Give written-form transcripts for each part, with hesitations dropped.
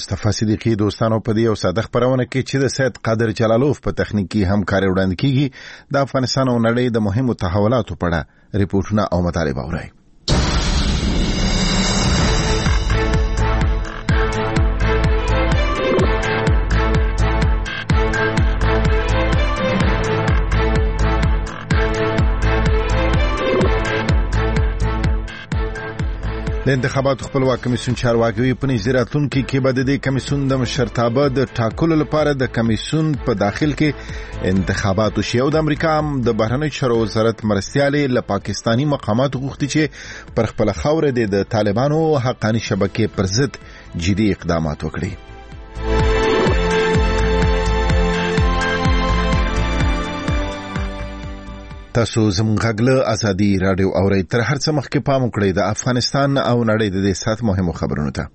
مصطفی صدیقی دوستانو په دې او ساده خبرونه کې چې د سید قادر جلالوف په تخنیکی همکاري وړاندې کیږي د افغانستان او نړۍ د مهمو تحولاتو په اړه ریپورتونه او مطالب اورئ. د انتخاباتو خپلواک کمیسیون چارواکي په نظارتونکو کې به د کمیسیون د مشرتابه د ټاکلو لپاره د کمیسیون په داخل کې انتخاباتو شي او د امریکا د بهرنی چارو وزارت مرستيالي له پاکستانی مقاماتو غوښتي چې پر خپل خوره د طالبانو حقاني شبکې پر ضد جدي اقدامات وکړي. تاسو زموږ غږ ازادي رادیو اورئ. تر هر څه مخکې پام وکړئ د افغانستان او نړۍ د دې سات مهمو خبرونو ته.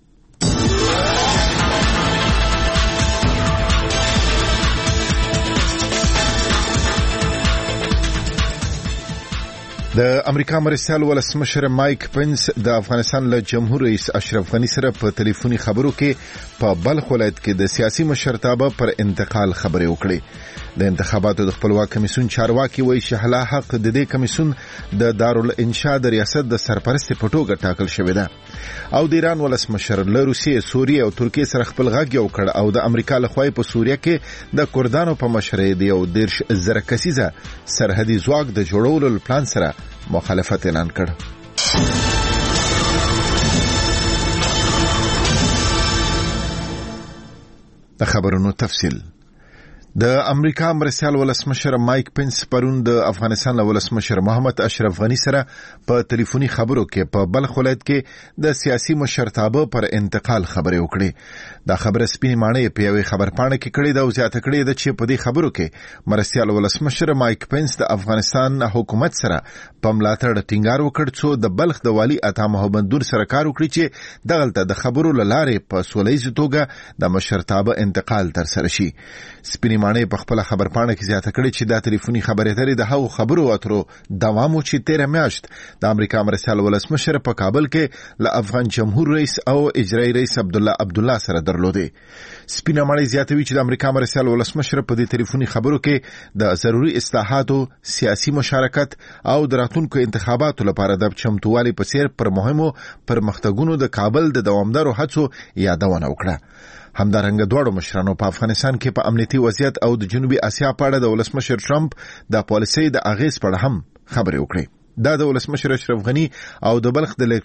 د امریکا مرستيال ولسمشر مایک پنس د افغانستان له جمهور رئیس اشرف غنی سره په ټلیفوني خبرو کې په بلخ ولایت کې د سیاسي مشرتابه پر انتقال خبرې وکړې. د انتخاباتو د خپلواک کمیسیون چارواکي وایي چې حلا حق د دې کمیسیون د دارالانشاء د ریاست د سرپرست په توګه ټاکل شوی دی او د ایران ولسمشر له روسیې، سوریې او ترکیې سره خپل غږ یو کړ او د امریکا له خوا په سوریه کې د کردانو په مشرۍ دی او 10,000 کسیزه سرحدي ځواک د جوړولو پلان سره مخالفت اعلان کړ. د خبرونو تفصیل. د امریکا مرستيال ولسمشر مایک پنس پرون د افغانستان ولسمشر محمد اشرف غنی سره په ټلیفوني خبرو کې په بلخ ولایت کې د سیاسي مشرتابه پر انتقال خبرې وکړې. دا خبره سپینې مانې په یوې خبرپاڼه کې کړې ده او زیاته کړې ده چې په دې خبرو کې مرستيال ولسمشر مایک پنس د افغانستان حکومت سره په ملاتړ ټینګار وکړ چې د بلخ د والی عطا محمد سره کار وکړي چې دغلته د خبرو لاره په سولهییز توګه د مشرتابه انتقال تر سره شي. سپینې مانې په خپل خبرپاڼه کې زیاته کړې چې دا ټلیفوني خبرې اترې د هغو خبرو اترو دوام چې 13 میاشت د امریکا مرستيال ولسمشر په کابل کې له افغان جمهور رئیس او اجرایی رئیس عبدالله سره درلودي. سپینه مانې زیاتوي چې د امریکا مرستيال ولسمشر په دې ټلیفوني خبرو کې د ضروري اصلاحاتو، سیاسي مشارکت او د راتلونکو انتخاباتو لپاره د چمتووالي په څیر پر مهمو پرمختګونو د کابل د دوامدارو هڅو یادونه وکړه. همدارنګه دوړو مشرانو په افغانستان کې په امنیتي وضعیت او د جنوبي اسیا په اړه د ولسمشر ټرمپ د پالیسۍ د اغیز په اړه هم خبرې وکړې. دا د ولسمشر اشرف غنی او د بلخ د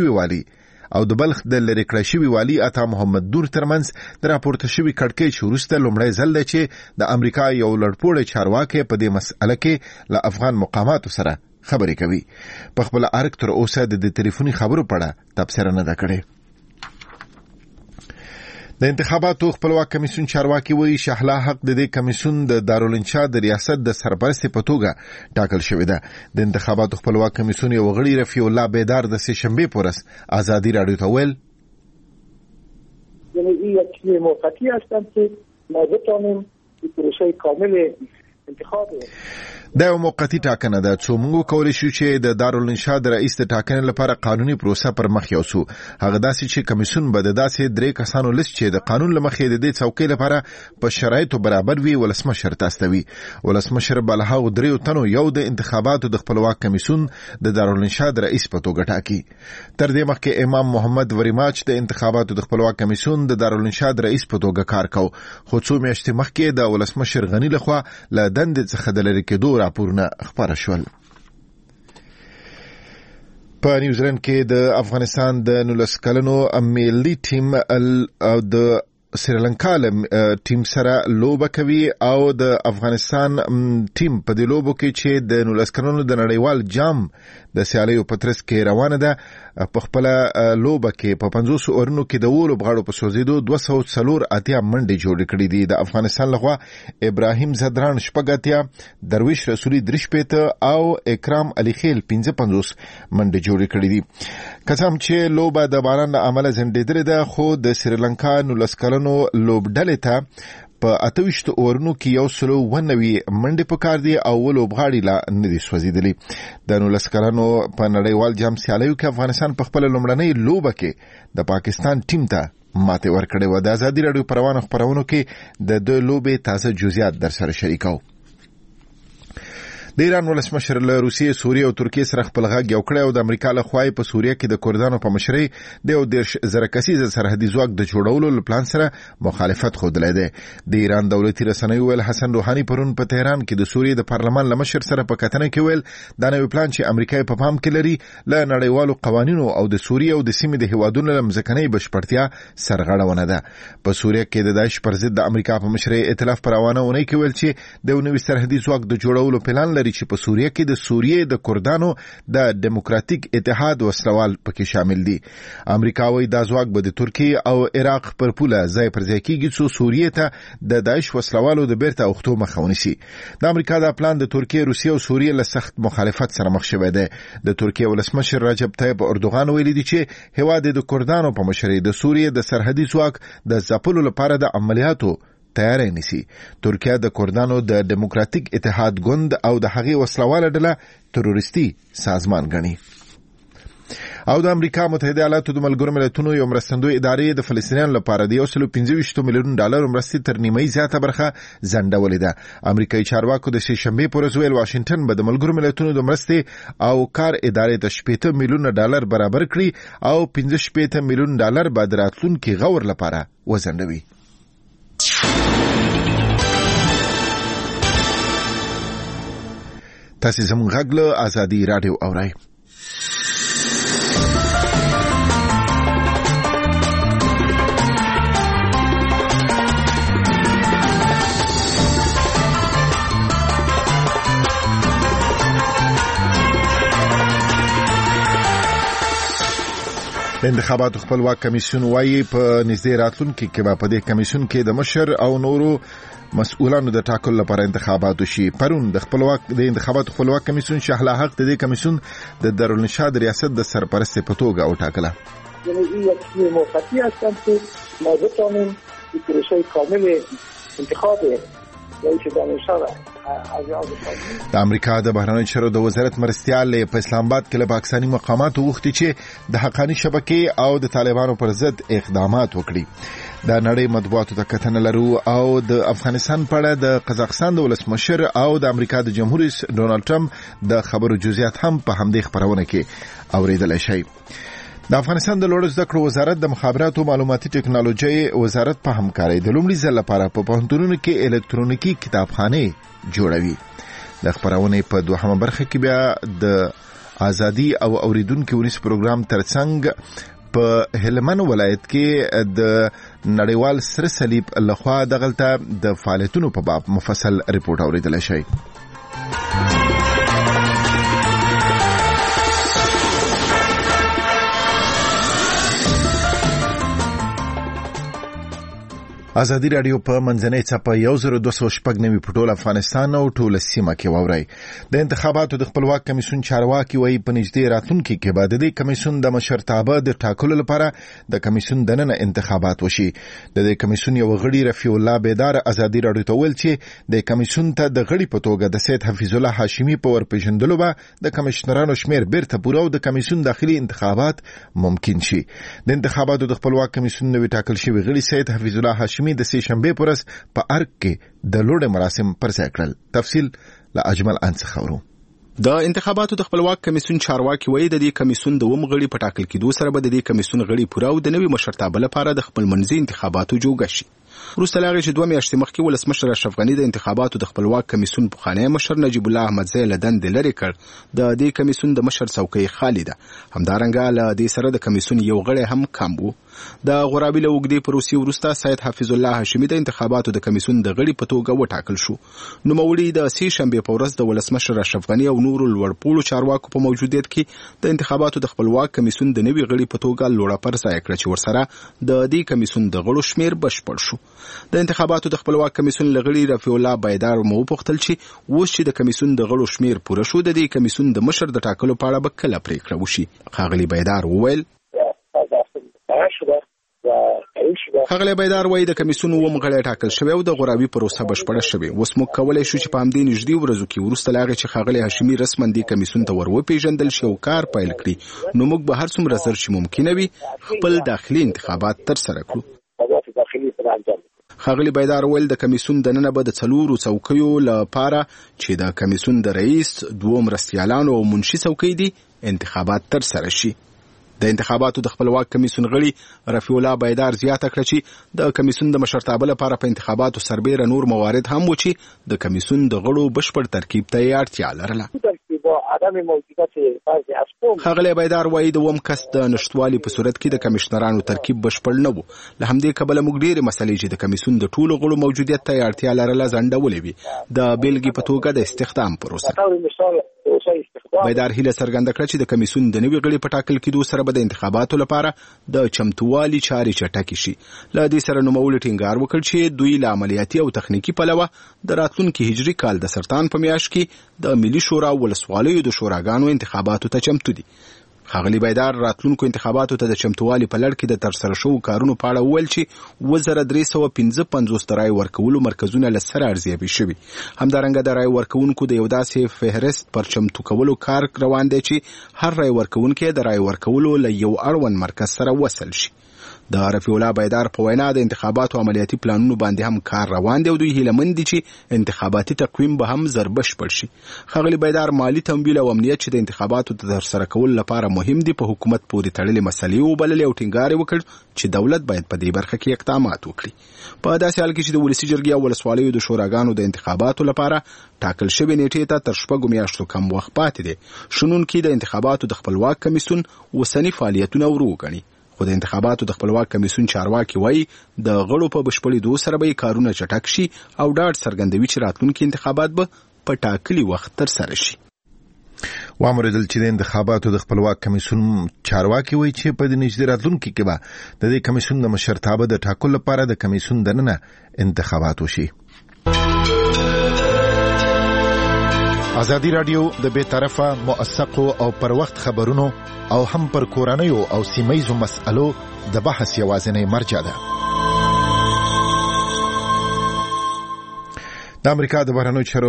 لری کړی شوی والی عطا محمد ترمنځ د راپورته شوی کړکېچ وروسته لومړی ځل دی چې د امریکا یو لړپوړی چارواکي په دې مسأله کې له افغان مقاماتو سره خبرې کوي. په خپل ارګ تر اوسه د ټلیفوني خبرو په اړه تبصره نه ده کړې. د انتخاباتو خپلواک کمیسیون چارواکي وایي چې حلا حق د دې کمیسیون د دارالانشاء د ریاست د سرپرست په توګه ټاکل شوی دی. د انتخاباتو خپلواک کمیسیون یو غړي رفیع الله بیدار د سه شنبه پورس ازادي رادیو ته ویل یعنی یک موقتی هستند که ما بتوانیم پروسه کامل انتخاب دا یو موقتی ټاکنه ده چې موږ کولای شو چې د دارالانشاء د رئیس د ټاکنې لپاره قانوني پروسه پر مخ یوسو. هغه داسې چې کمیسیون به د داسې 3 کسانو لیست چې د قانون لمخې د دې څوکۍ لپاره په شرایطو برابر وي ولسمشر تاستوي. ولسمشر به له 3 تنو یو د انتخاباتو د خپلواک کمیسیون د دارالانشاء د رئیس په توګه ټاکي. تر دې مخکې امام محمد وریماچ د انتخاباتو د خپلواک کمیسیون د دارالانشاء د رئیس په توګه کار کاوه، خو څو میاشتې مخکې د ولسمشر غنی لخوا له دندې څخه د لری کېدو راپورونه خبره شول. په نیوزیلند کې د افغانستان د 19 کلنو ملي ټیم د سریلانکا ټیم سره لوبه کوي او د افغانستان ټیم په دې لوبو کې چې د 19 کلنو د نړیوال جام د سیالیو په ترڅ کې روانه ده. په خپل لوبه کې په 500 اورونو کې د اولو بغاړو په سوزیدو 204 منډې جوړې کړې دي. د افغانستان لخوا ابراهیم زدران 80، درویش رسولي 3 او اکرام علي خیل 55 منډې جوړې کړې دي. کسم چې لوبه د باران له امله زندېدلې ده، خو د سریلانکا 19 کلنو لوبډلې ته په 28 اورونو کې 190 منډې پکار دي او لوبغاړي لا نه دي سوځېدلي. د 19 کلنو په نړیوال جام سیالیو کې افغانستان په خپل لومړنۍ لوبه کې د پاکستان ټیم ته ماته ورکړې و. د ازادي راډیو په روانو خبرونو کې د لوبې تازه جزئیات در سره شریکو. د ایران ولسمشر له روسیې، سوریې او ترکیې سره خپل غږ یو کړی او د امریکا له خوا په سوریه کې د کردانو په مشرۍ د 10,000 کسیز سرحدي ځواک د جوړولو پلان سره مخالفت ښودلی دی. د ایران دولتي رسنیو ویل حسن روحاني پرون په تهران کې د سوریې د پارلمان له مشر سره په کتنه کې ویل دا نوی پلان چې امریکا په پام کې لري له نړیوالو قوانینو او د سوریې او د سیمې د هیوادونو له مځکنۍ بشپړتیا سرغړونه ده. په سوریه کې د داعش پر ضد د امریکا په مشرۍ ائتلاف پر روانه اونۍ کې ویل چې د نوي سرحدي ځواک د جوړولو پلان چې په سوریه کې د سوریې د کردانو د دیموکراتیک اتحاد وسلوال پکې شامل دي. امریکا وايي دا ځواک به د ترکیې او عراق پر پوله ځای پر ځای کېږي څو سوریې ته د داعش وسلوالو د بیرته اوښتو مخه ونیسي. د امریکا دا پلان د ترکیې، روسیې او سوریې له سخت مخالفت سره مخ شوی دی. د ترکیې ولسمشر رجب طیب اردوغان ویلي دی چې هیواد د کردانو په مشرۍ د سوریې د سرحدي ځواک د ځپلو لپاره د عملیاتو تیاری نیسي. ترکیه د کردانو د دیموکراتیک اتحاد ګوند او د هغې وسلواله ډله تروریستي سازمان ګڼي. او د امریکا متحده ایالاتو د ملګرو ملتونو یو مرستندوی ادارې د فلسطینیانو لپاره د 125 میلیون ډالر مرستې تر نیمایي زیاته برخه ځنډولې ده. امریکایي چارواکو د سې شنبې په ورځ ویل واشنګټن به د ملګرو ملتونو د مرستې او کار ادارې ته 80 میلیون ډالر برابر کړي او 85 میلیون ډالر به د راتلونکي غور لپاره وځنډوي. تاسو زموږ غږ له ازادي راډیو اورئ. د انتخاباتو خپلواک کمیسیون وايي په نږدې راتلونکي کې به په دې کمیسیون کې د مشر او نورو مسؤلانو د ټاکلو لپاره انتخابات وشي. پرون د انتخاباتو خپلواک کمیسیون شهلا حق د دې کمیسیون د دارالنشاد ریاست د سرپرست په توګه وټاکله. یعنی یک موقتی هستند که ما بتوانیم یک پروسه کامل انتخاب رئیس دانشگاه د امریکا د بهرنیو چارو د وزارت مرستیال په اسلام آباد کې له پاکستاني مقاماتو وغوښتي چې د حقاني شبکې او د طالبانو پر ضد اقدامات وکړي. د نړۍ مطبوعاتو ته کتنه لرو او د افغانستان په اړه د قزاقستان د ولسمشر او د امریکا د جمهور رئیس ډونالد ټرمپ د خبرو جزئیات هم په همدې خبرونه کې اوریدل شي. د افغانستان د لوړو زده کړو وزارت د مخابراتو معلوماتي ټکنالوژي وزارت په همکارۍ د لومړي ځل لپاره په پوهنتونونو کې الکترونیکي کتابخانې جوړوي. د خبرونې په دوهمه برخه کې بیا د ازادي او اوریدونکو ونیس پروګرام ترڅنګ په هلمند ولایت کې د نړیوال سره صلیب لخوا دغلطه د فعالیتونو په باب مفصل ریپورت اوریدل شي. ازادي راډیو په منځنۍ چپه 1290 په ټول افغانستان او ټول سیمه کې واوري. د انتخاباتو د خپلواک کمیسیون چارواکي وایي په نږدې راتلونکي کې به د دې کمیسیون د مشرتابه د ټاکلو لپاره د کمیسیون دننه انتخابات وشي. د دې کمیسیون یو غړي رفیع الله بیدار ازادي راډیو ته ویل چې د کمیسیون ته د غړي په توګه د سید حفیظ الله هاشمي په ورپېژندلو به د کمشنرانو شمیر بیرته پوره او د کمیسیون داخلي انتخابات ممکن شي. د انتخاباتو د خپلواک کمیسیون نوی ټاکل شوی غړي سید حفیظ الله هاشمي د سې شنبې پر ورځ په ارګ کې د لوړ مراسم پر ځای کړل. تفصیل له اجمل انڅ خبرو. د انتخاباتو د خپلواک کمیسیون چارواکي وایي د دې کمیسیون د غړي په ټاکل کېدو سره به د دې کمیسیون غړي پوره او د نوي مشرتابه لپاره د خپل منځي انتخاباتو جوړ شي. وروسته له هغې چې 2 میاشتې مخکې ولسمشر اشرف غني د انتخاباتو د خپلواک کمیسیون پخوانی مشر نجیب الله احمدزی له دندې لرې کړ، د دې کمیسیون د مشر څوکۍ خالي ده. همدارنګه له دې سره د کمیسیون یو غړی هم کم و. د غرابي له اوږدې پروسې وروسته سید حفیظ الله هاشمي د انتخاباتو د کمیسیون د غړي په توګه وټاکل شو. نوموړي د سې شنبې په ورځ د ولسمشر اشرف غني او نورو لوړپوړو چارواکو په موجودیت کې د انتخاباتو د خپلواک کمیسیون د نوي غړي په توګه لوړه پرځای کړه چې ورسره د دې کمیسیون د غړو شمیر بشپړ شو. د انتخاباتو د خپلواک کمیسیون لغړي رفیع الله بیدار مو پوښتل چې اوس چې د کمیسیون د غړو شمیر پوره شو د دې کمیسیون د مشر د ټاکلو په اړه به کله پریکړه وشي. ښاغلي بیدار وویل شده و تایید شوه. ښاغلی بیدار وایي د کمیسیون اووم غړی ټاکل شوی او د غوراوي پروسه بشپړه شوې. اوس موږ کولی شو چې په همدې نږدې ورځو کې وروسته له هغې چې ښاغلی هاشمي رسما دې کمیسیون ته ور وپېژندل شي او کار پیل کړي، نو موږ به هر څومره ژر چې ممکنه وي خپل داخلي انتخابات ترسره کړو. ښاغلی بیدار ویل د کمیسیون دننه به د 4 څوکیو لپاره چې د کمیسیون د رئیس، 2 مرستیالانو او منشي څوکۍ دي انتخابات ترسره شي. د انتخاباتو د خپلواک کمیسیون غړي رفیع الله بیدار زیاته کړه چې د کمیسیون د مشرتابه لپاره په انتخاباتو سربیره نور موارد هم و چې د کمیسیون د غړو بشپړ ترکیب ته یې اړتیا لرله. ښاغلی بیدار وایي د اووم کس د نشتوالي په صورت کې د کمشنرانو ترکیب بشپړ نه و. له همدې کبله موږ ډېرې مسلې چې د کمیسیون د ټولو غړو موجودیت ته یې اړتیا لرله ځنډولې وي. د بیلګې په توګه د استخدام پروسه. بیدار هیله څرګنده کړه چې د کمیسیون د نوي غړي په ټاکل کېدو سره به د انتخاباتو لپاره د چمتووالي چارې چټکې شي. له دې سره نوموړي ټینګار وکړ چې دوی له عملیاتي او تخنیکي پلوه د راتلونکي هجري کال د سرطان په میاشت کې د ملي شورا ولسوالیو د شوراګانو انتخاباتو ته چمتو دي. ښاغلی بیدار راتلونکو انتخاباتو ته د چمتووالي په لړ کې د ترسره شوو کارونو په اړه وویل چې 1355 د رای ورکولو مرکزونه له سره ارزیابي شوي. همدارنګه د رای ورکوونکو د یو داسې فهرست پر چمتو کولو کار روان دی چې هر رای ورکوونکی د رای ورکولو له یو اړوند مرکز سره وصل شي. د رفیع الله بیدار په وینا د انتخاباتو عملیاتي پلانونو باندې هم کار روان دی او دوی هیلهمند دي چې انتخاباتي تقویم به هم زر بشپړ شي. ښاغلی بیدار مالي تمویل او امنیت چې د انتخاباتو د ترسره کولو لپاره مهم دي په حکومت پورې تړلې مسلې وبللې او ټینګار وکړ چې دولت باید په دې برخه کې اقدامات وکړي. په داسې حال کې چې د ولسي جرګې او ولسوالیو د شوراګانو د انتخاباتو لپاره ټاکل شوې نیټې ته تر 6 میاشتو کم وخت پاتې دی، شنونکي د انتخاباتو د خپلواک کمیسیون اوسني فعالیتونه ورو ګڼي. خو د انتخاباتو د خپلواک کمیسیون چارواکي وایي د غړو په بشپړېدو سره به کارونه چټک شي او ډاډ څرګندوي چې راتلونکي انتخابات به په ټاکلي وخت ترسره شي. وامریدل چې د انتخاباتو د خپلواک کمیسیون چارواکي وایي چې په دې نږدې راتلونکي کې به د دې کمیسیون د مشرتابه د ټاکلو لپاره د کمیسیون دننه انتخابات وشي. ازادي رادیو د بیطرفه، موثقو او پر وخت خبرونو او هم پر کورنیو او سیمایزو مسألو د بحث یوازینی مرجع ده. د امریکا د بهرنیو چارو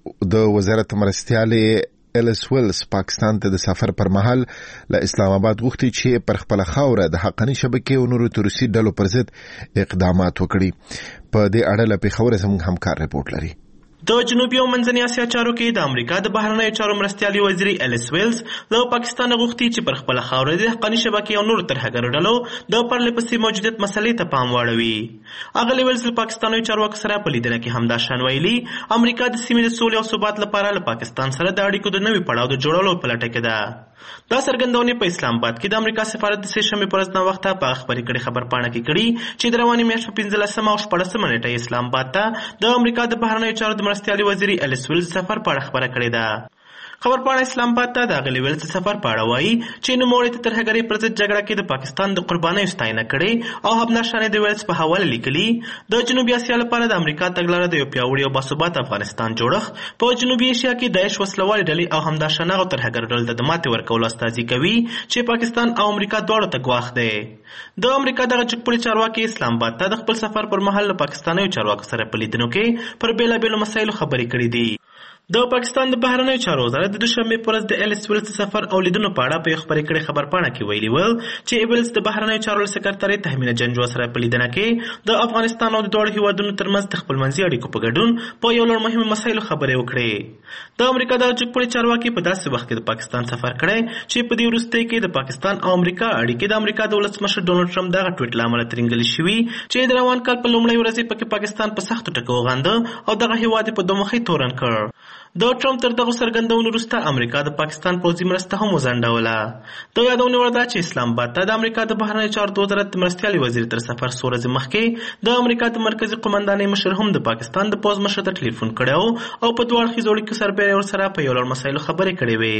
د وزارت مرستیالې الیس ویلز پاکستان ته د سفر پر مهال له اسلام آباد غوښتي چې پر خپل خاوره د حقاني شبکې او نورو تروریستي ډلو پر ضد اقدامات وکړي. په دې اړه له پیښور زموږ همکار رپورټ لري. د جنوبي او منځنۍ اسیا چارو کې د امریکا د بهرنیو چارو مرستیالي وزیر الیس ویلز له پاکستان غوښتي چې پر خپل خاوره د حقاني شبکې او نور ترهګرو ډلو د پرلې پسې موجودیت مسلې ته پام واړوي. اغلی ویلز له پاکستاني چارواکو سره په لیدنه کې همدا شان ویلي امریکا د سیمې د سولې او ثبات لپاره له پاکستان سره د اړیکو د نوي پړاو د جوړولو په لټه کې ده. دا څرګندونې په اسلام آباد کې د امریکا سفارت د سه شنبې پر ورځ ناوخته په خبري کړي خبرپاڼه کې کړي چې د روانې میاشتې په 15 او 14 نیټه اسلام آباد ته د امریکا د بهرنیو چارو د مرستیالي وزیر الیس ویلز سفر په اړه خبره کړې ده. خبرپاڼه اسلام آباد ته د اغلی ویلز سفر په اړه وایي چې نوموړي د ترهګرۍ پر ضد جګړه کې د پاکستان د قربانیو ستاینه کړې او همداشانې د ویلز په حواله لیکلي د جنوبي اسیا لپاره د امریکا تګلاره د یو پیاوړي او باثباته افغانستان جوړښت په جنوبي اسیا کې داعش وسلوالې ډلې او همداشانه هغو ترهګرو ډلو د ماتې ورکولو استازي کوي چې پاکستان او امریکا دواړو ته ګواښ دی. د امریکا دغه جګپوړي چارواکي اسلام آباد ته د خپل سفر پر مهال له پاکستانیو چارواکو سره په لیدنو کې پر بېلابېلو مسایلو خبرې کړې دي. د پاکستان د بهرنیو چارو وزارت د دوشنبې په ورځ د الیس ویلز سفر او لیدنو په اړه په یو خبرې کړې خبرپاڼه کې ویلي ول چې ویلز د بهرنیو چارو سکرټرۍ تهمینه جنجو سره په لیدنه کې د افغانستان او د دواړو هیوادونو ترمنځ د خپلمنځي اړیکو په ګډون په یو لړ مهمو مسایلو خبرې وکړې. د امریکا د جګپوړي چارواکي په داسې وخت کې د پاکستان سفر کړی چې په دې وروستۍ کې د پاکستان او امریکا اړیکې د امریکا د ولسمشر ډونالډ ټرمپ دغه ټویټ له امله ترینګلې شوي چې د روان کال په لومړۍ ورځ پکې پاکستان په سختو ټکو وغانده او دغه هیواد په دوه مخۍ تورن کړ. د ټرمپ تر دغه څرګندونو وروسته امریکا د پاکستان پوځي مرسته هم وځنډوله. د یادونې وړ ده چې اسلام آباد ته د امریکا د بهرنیو چارو د وزارت مرستیالي وزیر تر سفر څو ورځې مخکې د امریکا د مرکزي قومندانۍ مشر هم د پاکستان د پوځ مشر ته ټلیفون کړی او په دوه اړخیزو اړیکو سربیره ورسره په یو لړ مسایلو خبرې کړې وې.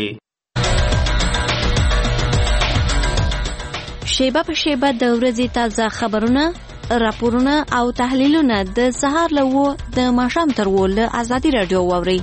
شیبه په شیبه د ورځې تازه خبرونه، راپورونه او تحلیلونه د سهار له 9 د ماښام تر 10 له ازادي رادیو واورئ.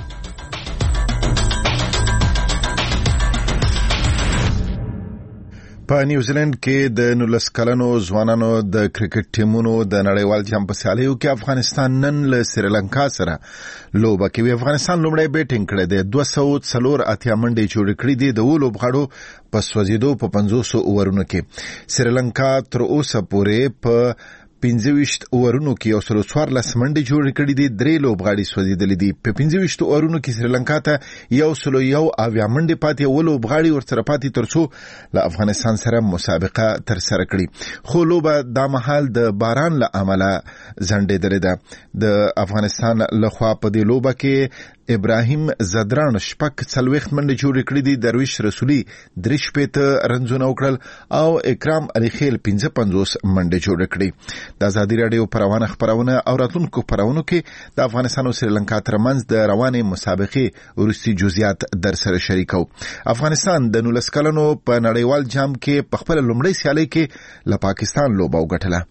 په نیوزیلند کې د 19 کلنو ځوانانو د کرکټ ټیمونو د نړیوال جام په سیالیو کې افغانستان نن له سریلانکا سره لوبه کوي. افغانستان لومړی بیټینګ کړی دی، 204 منډې جوړې کړې دي د لوبغاړو په سوځېدو په 500 اوورونو کې. سریلانکا تر اوسه پورې په 25 اوورونو کې 114 منډې جوړې کړې دي، 3 لوبغاړي سوځېدلې دي. په 25 اوورونو کې سریلانکا ته 101 منډې پاتې، او لوبغاړي ورسره پاتې ترڅو له افغانستان سره مسابقه تر سره کړي. خو لوبه د مهال د باران له امله ځنډېدلې ده. د افغانستان لخوا په دې لوبه کې ابراهیم زدران 40 منډې جوړې کړې دي، درویش رسولي 53 رنزونه وکړل او اکرام علي خیل 55 منډې جوړې کړې. د ازادي راډیو پروانه خبرونه او راتلونکو خبرونو کې د افغانستان او سریلانکا ترمنځ د روانې مسابقې وروستي جزئیات در سره شریکو. افغانستان د 19 کلنو په نړیوال جام کې په خپل لومړی سیالي کې له پاکستان لوبه وګټله.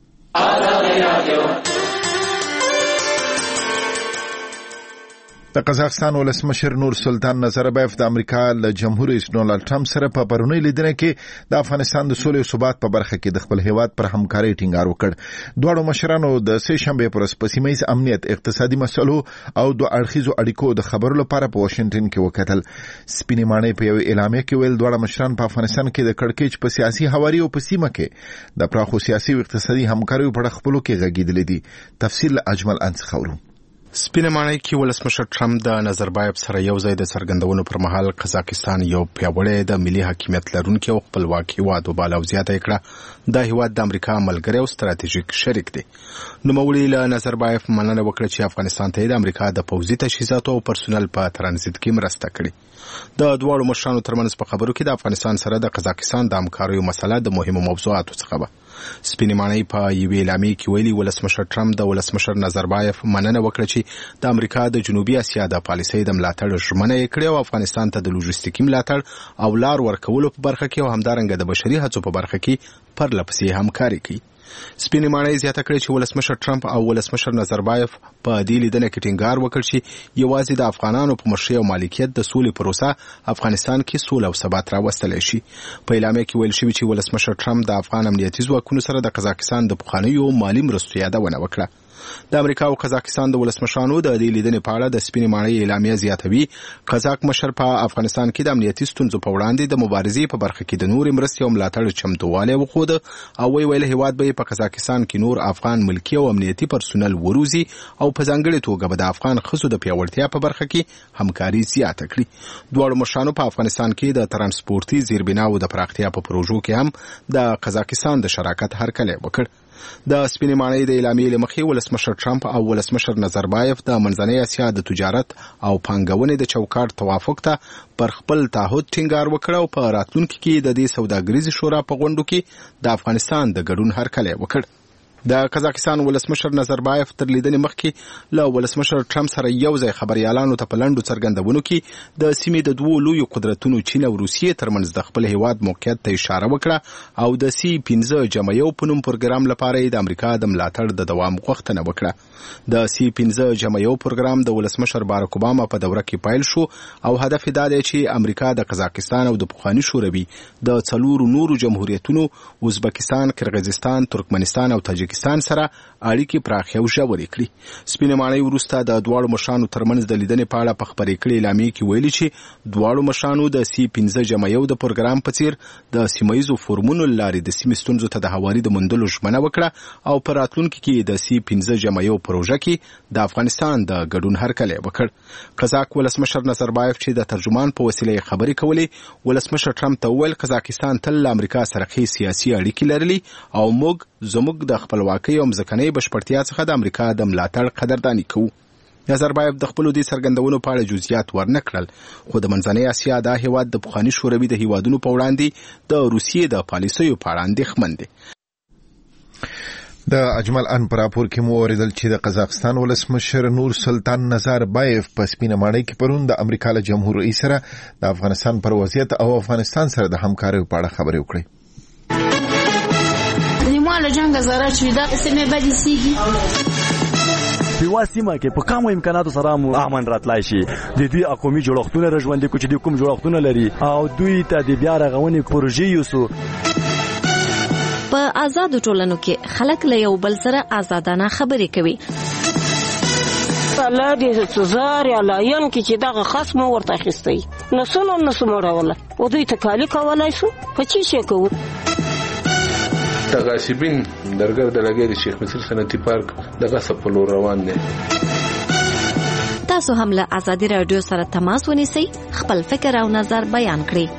د قزاقستان ولسمشر نور سلطان نظربایف د امریکا له جمهور رئیس ډونالد ټرمپ سره په پرونی لیدنه کې د افغانستان د سولې او ثبات په برخه کې د خپل هیواد پر همکارۍ ټینګار وکړ. دواړو مشرانو د سه شنبه پر ورځ په سیمه ییز امنیت، اقتصادي مسلو او د اړخیزو اړیکو د خبرو لپاره په واشنگټن کې وکتل. سپینې ماڼۍ په یو اعلامیه کې ویل دواړه مشران په افغانستان کې د کړکېچ په سیاسي حواري او په سیمه کې د پراخو سیاسي او اقتصادي همکاریو په خپلو کې غږیدلې دي. تفصیل اجمل انس خورو. سپینه ماڼۍ کې ولسمشر ټرمپ د نظربایف سره یو ځای د څرګندونو پر مهال قزاقستان یو پیاوړی د ملي حاکمیت لرونکي او خپلواک هیواد وباله او زیاته کړه دا هیواد د امریکا ملګری او ستراتیژیک شریک دی. نوموړي له نظربایف مننه وکړه چې افغانستان ته د امریکا د پوځي تجهیزاتو او پرسونل په ترانزیت کې مرسته کړې. د دواړو مشرانو ترمنځ په خبرو کې د افغانستان سره د قزاقستان د همکاریو مسله د مهمو موضوعاتو څخه وه. سپینې ماڼۍ په یوې اعلامیې کې ویلي ولسمشر ټرمپ د ولسمشر نظربایف مننه وکړه چې د امریکا د جنوبي اسیا د پالیسۍ د ملاتړ ژمنه یې کړې او افغانستان ته د لوژستیکي ملاتړ او لار ورکولو په برخه کې او همدارنګه د بشري هڅو په برخه کې پرلپسې همکاري کوي. سپینې ماڼۍ زیاته کړې چې ولسمشر ټرمپ او ولسمشر نظربایف په دې لیدنه کې ټینګار وکړ چې یوازې د افغانانو په مشرۍ او مالکیت د سولې پروسه افغانستان کې سوله او ثبات راوستلی شي. په اعلامیه کې ویل شوي چې ولسمشر ټرمپ د افغان امنیتي ځواکونو سره د قزاقستان د پخوانیو مالي مرستو یادونه وکړه. د امریکا او قزاقستان د ولسمشرانو د دې لیدنې په اړه د سپینې ماڼۍ اعلامیه زیاتوي قزاق مشر په افغانستان کې د امنیتي ستونزو په وړاندې د مبارزې په برخه کې د نورې مرستې او ملاتړ چمتووالی وښود او ویل هیواد به په قزاقستان کې نور افغان ملکي او امنیتي پرسونل وروزي او په ځانګړې توګه به د افغان ښځو د پیاوړتیا په برخه کې همکاري زیاته کړي. دواړو مشرانو په افغانستان کې د ترانسپورتي زیربناو د پراختیا په پروژو کې هم د قزاقستان د شراکت هرکلی وکړ. د سپینې ماڼۍ د اعلامیې له مخې ولسمشر ټرمپ او ولسمشر نظربایف د منځنۍ اسیا د تجارت او پانګونې د چوکاټ توافق ته پر خپل تعهد ټینګار وکړ او په راتلونکي کې د دې سوداګریزې شورا په غونډو کې د افغانستان د ګډون هرکلی وکړ. د قزاقستان ولسمشر نظربایف تر لیدنې مخکې له ولسمشر ټرمپ سره یو ځای خبريالانو ته په لنډو څرګندونو کې د سیمې د دوو لویو قدرتونو چین او روسیې ترمنځ د خپل هیواد موقعیت ته اشاره وکړه او د C-15 جمعیو په نوم پروګرام لپاره د امریکا د ملاتړ د دوام غوښتنه وکړه. د C-15 جمعیو پروګرام د ولسمشر باراک اوباما په دوره کې پیل شو او هدف دا دی چې امریکا د قزاقستان او د پخواني شوروي د 4 نورو جمهوریتونو ازبکستان، کرغیزستان، ترکمنستان او تاجکستان سره اړیکې پراخې او ژورې کړي. سپینې ماڼۍ وروسته د دواړو مشرانو ترمنځ د لیدنې په اړه په خپرې کړې اعلامیې کې ویلي چې دواړو مشرانو د C-15 جمعیو د پروګرام په څیر د سیمه ییزو فورمونو له لارې د سیمې ستونزو ته د هواري د موندلو ژمنه وکړه او په راتلونکي کې د C-15 جمعیو پروژه کې د افغانستان د ګډون هرکلی وکړ. قزاق ولسمشر نظربایف چې د ترجمان په وسیله یې خبرې کولې ولسمشر ټرمپ ته وویل قزاقستان تل له امریکا سره ښې سیاسي اړیکې لرلي او زموږ د خپلواکۍ او ځمکنۍ بشپړتیا څخه د امریکا د ملاتړ قدرداني کوو. نظربایف د خپلو دې څرګندونو په اړه جزئیات ورنه کړل خو د منځنۍ اسیا دا هیواد د پخواني شوروي د هیوادونو په وړاندې د روسیې د پالیسیو په اړه اندېښمن دی. د اجمل ان پر راپور کې مو اوریدل چې د قزاقستان ولسمشر نور سلطان نظربایف په سپینه ماڼۍ کې پرون د امریکا له جمهور رئیس سره د افغانستان پر وضعیت او افغانستان سره د همکاریو په اړه خبرې وکړې. له جنگ زاره چې دا سمې بدې سیږي په واسمه کې په کوم امکاناتو سره مو امن راتلای شي د دوی قومي جوړښتونه رژوندې کو چې د کوم جوړښتونه لري او دوی ته د بیا رغونې پروژې یوسو. په آزادو ټولنو کې خلک له یو بل سره آزادانه خبرې کوي. الله دې سزار یا لاین کې چې دغه خصم ورته اخیستی نسونه مړوله او دوی تکالی کولای شو په چی شي کوو. تغاصبین درګر د لګي د شیخ مصر صنعتي پارک دغه سپلو روان دي. تاسو هم له ازادي رادیو سره تماس ونیسئ، خپل فکر او نظر بیان کړئ.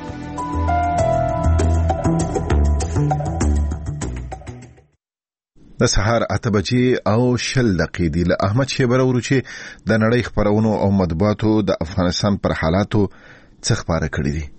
د سهار 8 بجې او 10 دقیقې دی له احمد شیبر ورو چې د نړۍ خبرونو او مطبوعاتو د افغانستان پر حالاتو څه خبره کړې دي.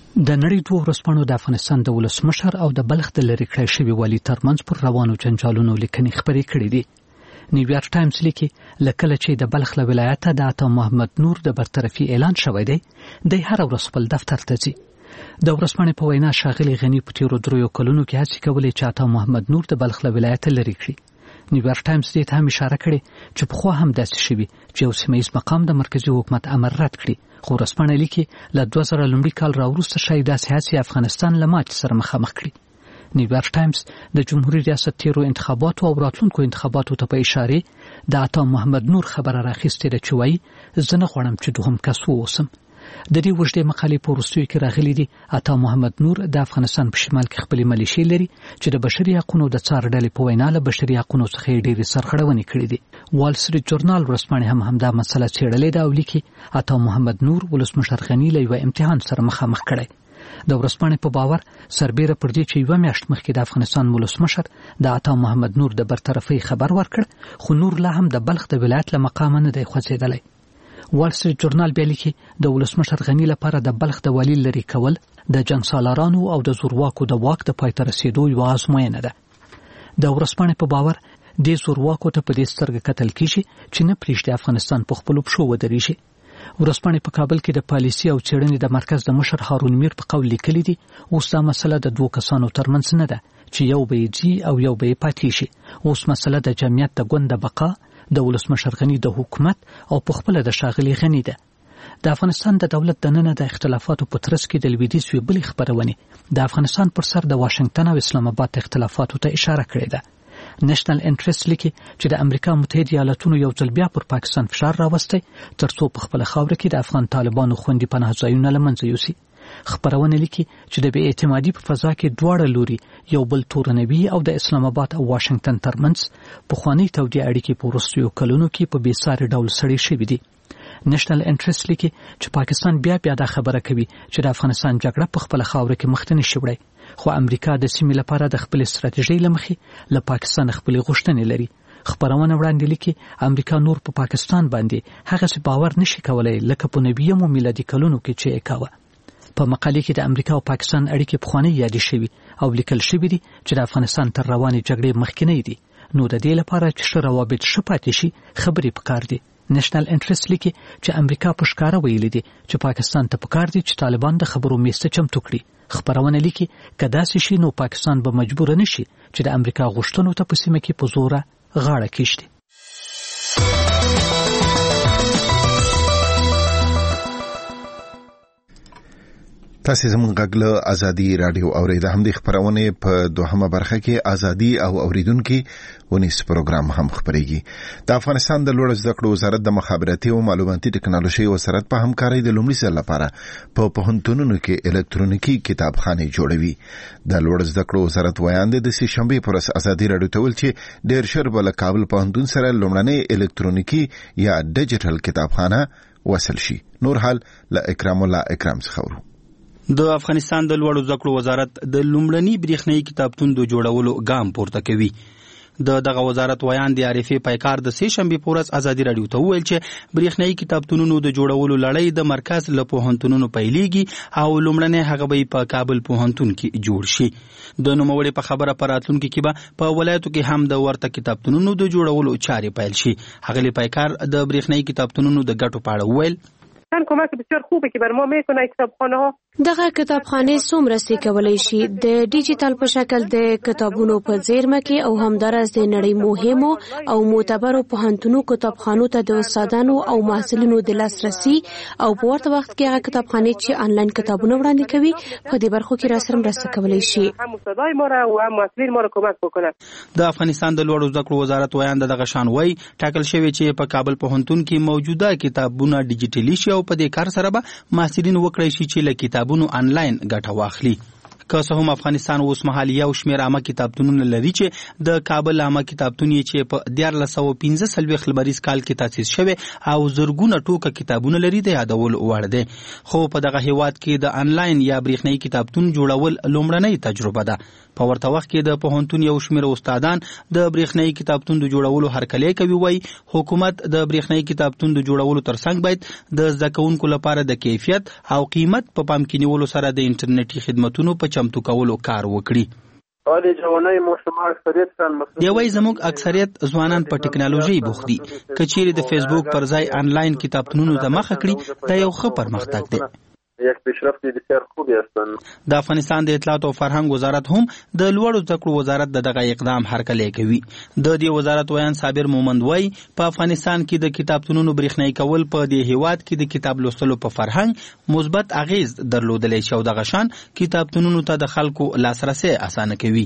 د نړۍ دوه ورځپاڼو د افغانستان د ولسمشر او د بلخ د لری کړی شوی والی ترمنځ پر روانو جنجالونو لیکنې خبرې کړې دي. نیویارک ټایمز لیکي لکه چې د بلخ له ولایت د عطا محمد نور د برطرفي اعلان شوی دی د هر ورځ خپل دفتر ته ځي. د ورځپاڼې په وینا ښاغلي غني په تیرو 3 کلونو کې هڅې کولې چې عطا محمد نور د بلخ له ولایت لري کړي. نیویارک ټایمز دې ته هم اشاره کړې چې پخوا هم داسې شوي چې یو سیمه ییز مقام د مرکزي حکومت امر رد کړي، خو ورځپاڼه لیکي له 2000 لومړي کال راوروسته شاید داسې هڅې افغانستان له ماتې سره مخامخ کړي. نیویارک ټایمز د جمهوریت ریاست تیرو انتخاباتو او راتلونکو انتخاباتو ته په اشاره د عطا محمد نور خبره راخیستې ده چې وایي زه نه غواړم چې دوهم کس واوسم. د دې وژدې مقالې په وروستیو کې راغلي دي عطا محمد نور د افغانستان په شمال کې خپلې ملیشې لري چې د بشري حقوقو د څار ډلې په وینا له بشري حقوقو څخه ډېرې سرغړونې کړې دي. وال سټریټ جورنال ورځپاڼه هم همدا مسله څېړلې ده او لیکي عطا محمد نور ولسمشر غني له یو امتحان سره مخامخ کړی. د ورځپاڼې په باور سربېره پر دې چې یو میاشت مخکې د افغانستان ولسمشر د عطا محمد نور د برطرفۍ خبر ورکړ، خو نور لا هم د بلخ د ولایت له مقامه نه دی خوځېدلی. وال سټریټ جورنال بیا لیکي د ولسمشر غني لپاره د بلخ د والي لري کول د جنګ سالارانو او د زورواکو د واک د پای ته رسیدو یو ازموینه ده. د ورځپاڼې په باور د زورواکو ته په دې سترګه کتل کیږي چې نه پریږدي افغانستان په خپلو پښو ودرېږي. ورځپاڼې په کابل کې د پالیسي او څېړنې د مرکز د مشر هارون میر په قول لیکلي دي اوس دا مسله د دوه کسانو ترمنځ نه ده چې یو به یې او یو به یې پاتې شي. اوس مسله د جمعیت د ګوند د بقا د ولسمشر غني د حکومت او په خپل د ښاغلي غني ده. د افغانستان د دولت دننه د اختلافاتو په ترڅ کې د لویدیځ یوې بلې خپرونې د افغانستان پر سر د واشنگټن او اسلام آباد اختلافاتو ته اشاره کړې ده. نېشنل انټرست لیکي چې د امریکا متحده ایالاتونو یو ځل بیا پر پاکستان فشار راوستی ترڅو په خپل خاوره کې د افغان طالبانو خوندي پناه ځایونه له منځه یوسي. خبرونه لیکي چې د بې اعتمادي په فضا کې دواړه لوري یو بل تورنوي او د اسلام آباد او واشنگټن ترمنځ پخواني تودې اړیکې په وروستیو کلونو کې په بېساري ډول سړې شوې دي. نېشنل انټرست لیکي چې پاکستان بیا دا خبره کوي چې د افغانستان جګړه په خپل خاوره کې مخ ته نشي وړی، خو امریکا د سیمې لپاره د خپل ستراتیژۍ لمخې له پاکستان خپل غوښتنې لري. خبرونه وړاندې لیکي امریکا نور په پاکستان باندې هغه څه باور نشي کولای لکه په 90 میلادي کلونو کې چې کاوه. په مقالې کې د امریکا او پاکستان اړیکې پخوانۍ یادې شوي او لیکل شوي دي چې د افغانستان تر روانې جګړې مخکینی دي، نو د دې لپاره چې ښه روابط ښه پاتې شي خبرې پکار دي. نېشنل انټرست لیکي چې امریکا په ښکاره ویلي دي چې پاکستان ته پکار دي چې طالبان د خبرو میز ته چمتو کړي. خبرونه لیکي که داسې شي نو پاکستان به مجبور نشي چې د امریکا غوښتنو ته په سیمه کې په زوره غاړه کېږدي. تاسو زموږ غږ له ازادي رادیو اورئ. د همدې خبرونه په دوهمه برخه کې ازادي او اوریدونکو ونیس پروګرام هم خبرېږي. د افغانستان د لوړ زده کړو وزارت د مخابراتي او معلوماتي ټکنالوژي وزارت په همکارۍ د لومړي ځل لپاره په پوهنتونونو کې الکترونیکي کتابخانه جوړوي. د لوړ زده کړو وزارت وایاند د سې شنبه پر ازادي رادیو ته ویل چې ډېر شر بل کابل پوهنتون سره لومړنۍ الکترونیکي یا ډیجیټل کتابخانه وصل شي. نور حال له اکرام الله اکرام څخه. د افغانستان د لوړو زده کړو وزارت د لومړني برېښنايي کتابتون د جوړولو ګام پورته کوي. دغه وزارت ویان د عارفې پایکار د سې شنبه په ورځ ازادي رادیو ته وویل چې برېښنايي کتابتونونو د جوړولو لړۍ د مرکز له پوهنتونونو پیلېږي او لومړنی هغه به په کابل پوهنتون کې جوړ شي. د نوموړي په خبره په راتلونکي کې به په ولایتو کې هم د ورته کتابتونونو د جوړولو چارې پیل شي. هغه پایکار د برېښنايي کتابتونونو د ګټو په اړه وویل واقعا کمک بسیار خوبه که بر ما میکنه کتابخانه ها. دغه کتابخانه څومره سي کولای شي د ډیجیټل په شکل د کتابونو په زیرمه کې او همدارس د نړۍ مهمو او معتبرو پوهنتونو کتابخانو ته د استادانو او محصلینو د لاسرسي او په ورته وخت کې هغه کتابخانه چې آنلاین کتابونه وړاندې کوي په دې برخو کې راسره مرسته کولای شي. هم استادای ما را او هم محصلین ما را کمک بکنه. د افغانستان د لوړو زده کړو وزارت وایي دغه شان وای ټاکل شوی چې په کابل پوهنتون کې موجوده کتابونه ډیجیټلی شي او په دې کار سره به محصلین وکړي شي چې له کتابونو آنلاین ګټه واخلي. که څه هم افغانستان اوس مهال یو شمېر عامه کتابتونونه لري چې د کابل عامه کتابتون چې په 1415 خلبریز کال کې تاسیس شوی او زرګونه ټوکه کتابونه لري د یادول وړ دي. خو په دغه هیواد کې د آنلاین یا بریښنايي کتابتون جوړول لومړنۍ تجربه ده. په ورته وخت کې د پوهنتون یو شمېر استادان د بریښنايي کتابتون د جوړولو هرکلی کوي. وای حکومت د بریښنايي کتابتون د جوړولو ترڅنګ باید د زده کوونکو لپاره د کیفیت او قیمت په پام کې نیولو سره د انټرنیټي خدماتونو په چمتو کولو کار وکړي. یوای زموږ اکثریت ځوانان په ټکنالوژي بوخت دي. کچېرې د فیسبوک پر ځای آنلاین کتابتونونو ته مخه کړي دا یو ښه پرمختګ دی. یک پیشرفت بسیار خوبی هستند. د افغانستان د اطلاعات او فرهنګ وزارت هم د لوړو زده کړو وزارت دغه اقدام هرکلی کوي. د دې وزارت ویان صابر مومند وای په افغانستان کې د کتابتونونو بریښنايي کول په دې هیواد کې د کتاب لوستلو په فرهنګ مثبت اغیز درلودلی شي او دغه شان کتابتونونو ته د خلکو لاسرسي اسانه کوي.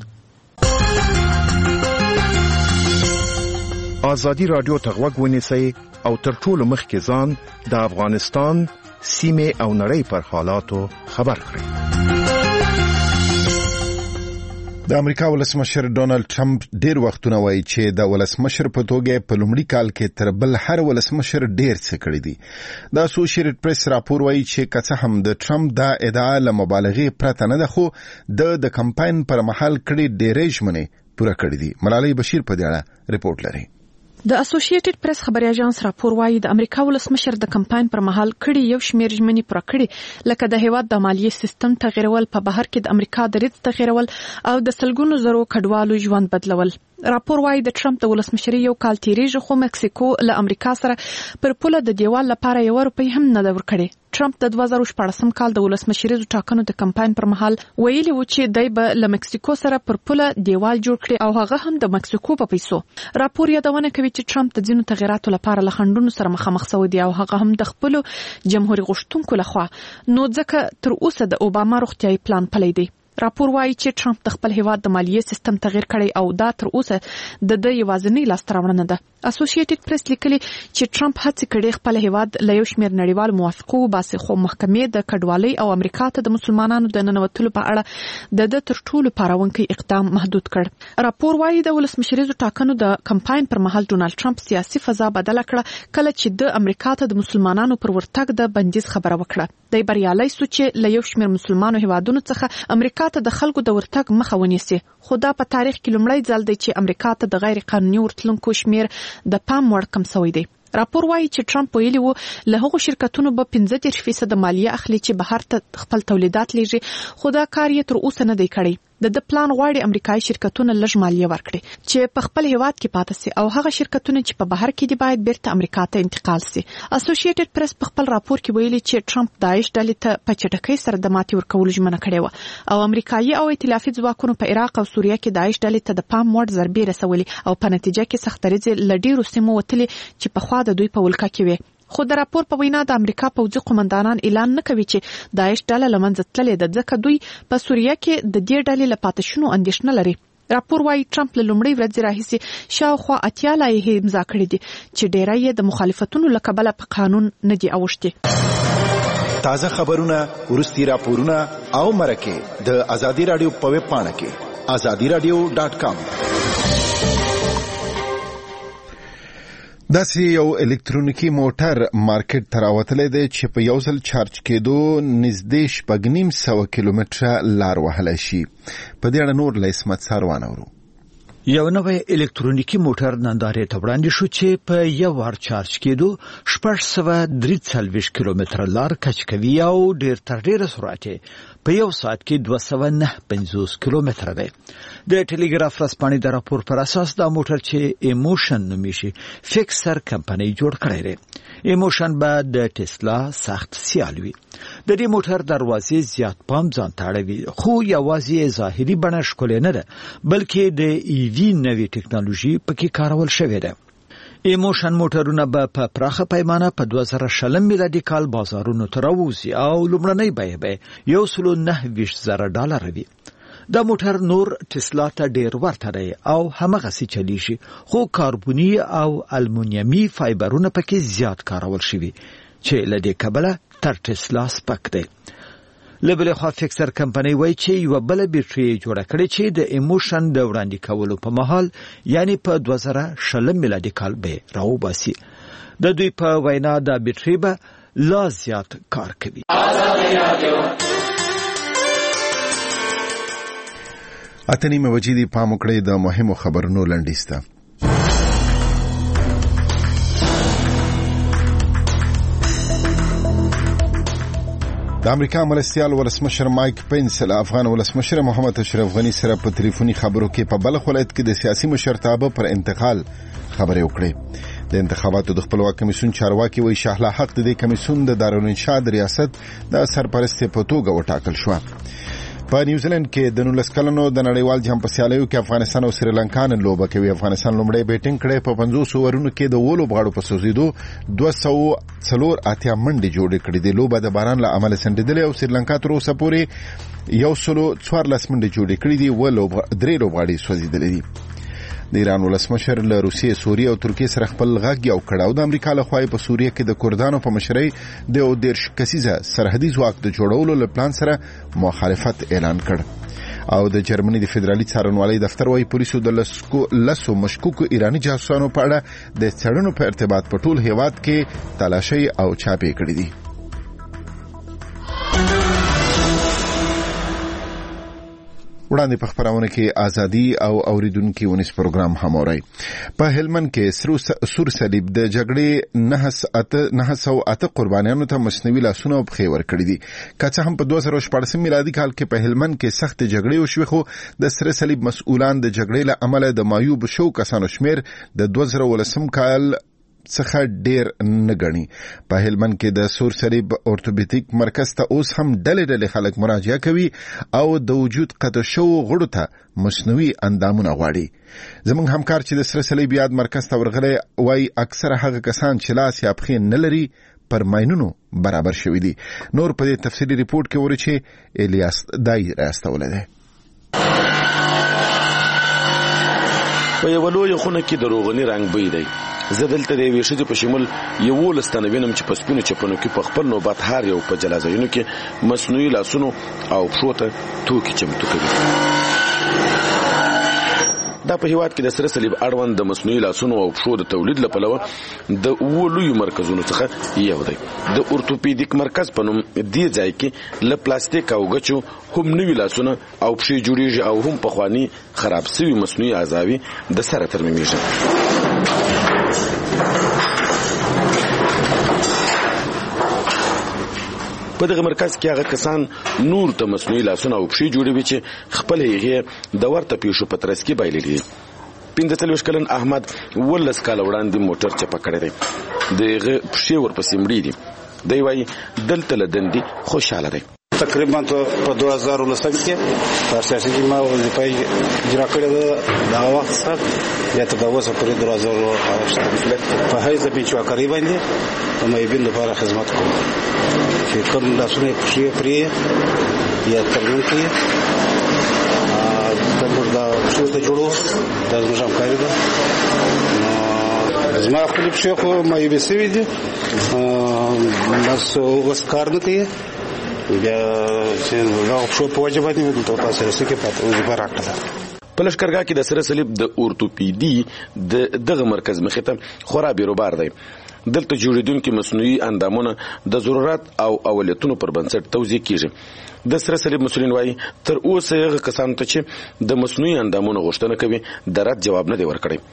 ازادي رادیو ته غوږ ونیسئ او تر ټولو مخکې ځان د افغانستان سیمه او نړۍ پر حالاتو خبر کړئ. د امریکا ولسمشر ډونالد ټرمپ ډیر وختونه وایي چې د ولسمشر په توګه په لومړي کال کې تر بل هر ولسمشر ډیر څه کړی دي. د اسوسییټډ پریس راپور وایي چې که څه هم د ټرمپ دا ادعا له مبالغې پرته نه ده خو د کمپاین پر مهال کړي ډیرې ژمنې پوره کړې دي. ملالۍ بشیر په دې اړه ریپورت لري. د اسوسییټډ پریس خبري اژانس راپور وايي د امریکا ولسمشر د کمپاین پر مهال کړي یو شمېر ژمنې پوره کړي لکه د هیواد د مالیې سیستم تغیرول، په بهر کې د امریکا د ریټ تغیرول او د سلګونو زرو کډوالو ژوند بدلول. راپور وايي د ټرمپ د ولسمشرۍ یو کال تیریږي خو مکسیکو له امریکا سره پر پوله د دیوال لپاره یو روپۍ هم نه ده ورکړې. ټرمپ د 2014 کال د ولسمشریزو ټاکنو د کمپاین پر مهال ویلي و چې دای به له مکسیکو سره پر پوله دیوال جوړ کړي او هغه هم د مکسیکو په پیسو. راپور یادونه کوي چې ټرمپ د ځینو تغیراتو لپاره له خنډونو سره مخامخ شوی دی او هغه هم د خپل جمهوریت غوښتونکو لخوا نو ځکه تر اوسه د اوباما روغتیايي پلان پلی دی. راپور وايي چې ټرمپ د خپل هیواد د مالیې سیستم تغییر کړی او دا تر اوسه د یوازینی لاستراوړنه ده. اسوسییټډ پریس لیکلي چې ټرمپ هڅه کړې خپل هیواد له یو شمېر نړیوال موافقو باسي خو محکمې د کډوالۍ او امریکا ته د مسلمانانو د ننوتلو په اړه د تر ټولو پاراونکي اقدام محدود کړ. راپور وايي د ولسمشریزو ټاکنو د کمپاین پر مهال ډونالد ټرمپ سیاسي فضا بدل کړه کله چې د امریکا ته د مسلمانانو پر ورتګ د بندیز خبره وکړه. د بریالي سو چې له یو شمېر مسلمانانو هیوادونو څخه امریکا ته د خلکو د ورتګ مخه ونیسي. خو دا په تاریخ کې لومړی ځل دی چې امریکا ته د غیر قانوني ورتلونکو شمېر د پام وړ کم شوی دی. راپور وايي چې ټرمپ ویلي و له هغو شرکتونو به 15% مالیه اخلي چې بهر ته خپل تولیدات لیږي خو دا کار یې تر اوسه نه دی کړی. د پلان غواړي امریکایي شرکتونه لږ مالیه ورکړي چې په خپل هیواد کې پاتې سي او هغه شرکتونه چې په بهر کې دي باید بیرته امریکا ته انتقال سي. اسوسییټډ پریس په خپل راپور کې ویلي چې ټرمپ داعش ډلې ته په چټکۍ سره د ماتې ورکولو ژمنه کړې و او امریکایي او ائتلافي ځواکونو په عراق او سوریه کې داعش ډلې ته د پام وړ ضربې رسولې او په نتیجه کې سختریزې لډیرو سیمو وتلې چې په خوا د دوی په ولکه کې وي. خو د راپور په وینا د امریکا پوځي قومندانان اعلان نه کوي چې داعش ډله له منځه تللې ده ځکه دوی په سوریه کې د دې ډلې له پاتې شونو اندېښنه لري. راپور وايي ټرمپ له لومړۍ ورځې راهیسې شاوخوا 80 لایحې امضا کړې دي چې ډیری یې د مخالفتونو له کبله په قانون نه دي اوښتي. تازه خبرونه، ورستي راپورونه او مرکه د ازادي رادیو په ویب پاڼه کې azadiradio.com. داسې یو الکترونیکی موټر مارکیټ ته راوتلی دی چې په یو ځل چارج کېدو نږدې 950 کیلومتره لار وهلی شي. په دې اړه نور له عصمت ساروان اورو. یو نوی الکترونیکی موټر نندارې ته وړاندې شو چې په یو وار چارج کېدو 643 کیلومتره لار کچ کوي او ډېر تر ډېره سرعت په یو ساعت کې 250 کیلومتره دی. د ټلګراف رسپانې د راپور پر اساس دا موټر چې ایموشن نومیږي فیکسر کمپنۍ جوړ کړی دی. ایموشن به د ټسلا سخت سیال وي. د دې موټر دروازې زیات پام ځان تاړوي، خو یوازې ظاهري بڼه ښکلې نه ده، بلکې د ایوي نوې ټکنالوژي پکې کارول شوې ده. ایموشن موټرونه به په پراخه پیمانه په 2020 میلادي کال بازارونو ته راوځي او لومړنۍ بیه به $129,000 وي. دا موټر نور ټسلا ته ډیر ورته دی او همغسې چلیږي، خو کاربوني او المونیمي فایبرونه پکې زیات کارول شوي چې له دې کبله تر ټسلا سپک دی. له بلې خوا فکسر کمپنۍ وایي چې یوه بله بیټري جوړه کړې چې د ایموشن د وړاندې کولو په مهال یعنی په 2020 میلادي کال به راوباسي. د دوی په وینا دا بیټري به لا زیات کار کوي. اتنیمه وجیدی پام وکړئ د مهمو خبرونو لنډیسته. د امریکا مرستیال ولسمشر مایک پینس له افغان ولسمشر محمد اشرف غنی سره په ټلیفوني خبرو کې په بلخ ولایت کې د سیاسي مشرتابه پر انتقال خبرې وکړې. د انتخاباتو د خپلواک کمیسیون چارواکي وایي شاه حق د دې کمیسیون د دارالانشا د ریاست د سرپرست په توګه وټاکل شو. په نیوزیلند کې د 19 کلنو د نړیوال جام په سیالیو کې افغانستان او سریلانکا نن لوبه کوي. افغانستان لومړی بیټینګ کړی، په 50 اوورونو کې د ولو بغاړو په سوزیدو 204 منډې جوړې کړې. د لوبه د باران له امله سندېدلې او سریلانکا تر اوسه پورې 114 منډې جوړې کړې دي، ولو 3 لوبغاړي سوزیدلې دي. د ایران ولسمشر له روسیې، سوریې او ترکیې سره خپل غږ یو کړ او د امریکا له خوا په سوریې کې د کردانو په مشرۍ د 13 کسیزه سرحدي ځواک د جوړولو له پلان سره مخالفت اعلان کړ. او د جرمني د فدرالي څارنوالۍ دفتر وايي پولیسو د لسو مشکوکو ایراني جاسوسانو په اړه د څېړنو په ارتباط په ټول هیواد کې تلاشي او چاپې کړې دي. وړاندې په خبرونه کې ازادي او اوریدونکو ونیس پروګرام هموري. په هلمند کې سور صلیب د جګړې 908 قربانیانو ته مصنوعي لاسونه او پښې ورکړي دي. که څه هم په 2014 میلادي کال کې په هلمند کې سخت جګړې وشوې، خو د سره صلیب مسؤلان د جګړې له امله د مایوب شو کسانو شمیر د 2019 کال څخه ډیر نه غني. په هلمند کې د سور صلیب اورتوپیدیک مرکز ته اوس هم ډلې خلک مراجعه کوي او د وجود قطع شو غړو ته مصنوعي اندامونه غواړي. زموږ همکار چې د سره صلیب یاد مرکز ته ورغلي وایي اکثره هغه کسان چې لاس یا پښې نه لري پر ماینونو برابر شوي دي. نور په دې تفصیلي ریپورت کې ورچې الیاس دای راستول دي. په یو لوی خونه کې د روغني رنگ بوی دی. زه دلته د یوې ښځې په شمول 11 تنه وینم چې په سپینو چپنو کې په خپل نوبت هر یو په جلا ځایونو کې مصنوعي لاسونو او پښو ته توکي چمتو کوي. دا په هیواد کې د سره صلیب اړوند د مصنوعي لاسونو او پښو د تولید لپاره د لویو مرکزونو څخه یو دی. د اورتوپیدیک مرکز په نوم دې ځای کې له پلاستیک او غچو هم نوي لاسونه او پښې جوړیږي او هم پخواني خراب شوي مصنوعي اعضاوي د سره ترمیمیږي. په دغه مرکز کې هغه کسان نور ته مصنوعي لاسونه او پښې جوړوي چې خپل یې د ورته پیښو په ترڅ کې بایللي. 45 کلن احمد 12 کال وړاندې موټر چپه کړی دی. دغه پښې ورپسې مړې دي. دی وايي دلته له دندې خوشاله دی. تقریبا په 2019 کې په سیاسي ما وظیفه اجرا کړې ده. دا وخت سره یا تر اوسه پورې 2008 په هیڅ بیچو قریبا دي په مېبین لپاره خدمت کوم چې کوم لاسونه پښې پرې یا ترمن کې دا څه ته جوړو دا زموږ همکاري ده. زما خپل پښې خو مې بسوي دي بس اوس کار نه کوي. بیا چې دا شو په وجه باندې ته تاسو سره کې پاتې وځي راکړه. په لشکرګاه کې د سره صلیب د اورتوپیدي دغه مرکز مخې ته خورا بیروبار دی. دلته جوړیدونکي مصنوعي اندامونه د ضرورت او اولیتونو پر بنسټ توزیع کیږي. د سره صلیب مسؤلین وایي تر اوسه هغه کسانو ته چې د مصنوعي اندامونو غوښتنه کوي د رد جواب نه دی ورکړی.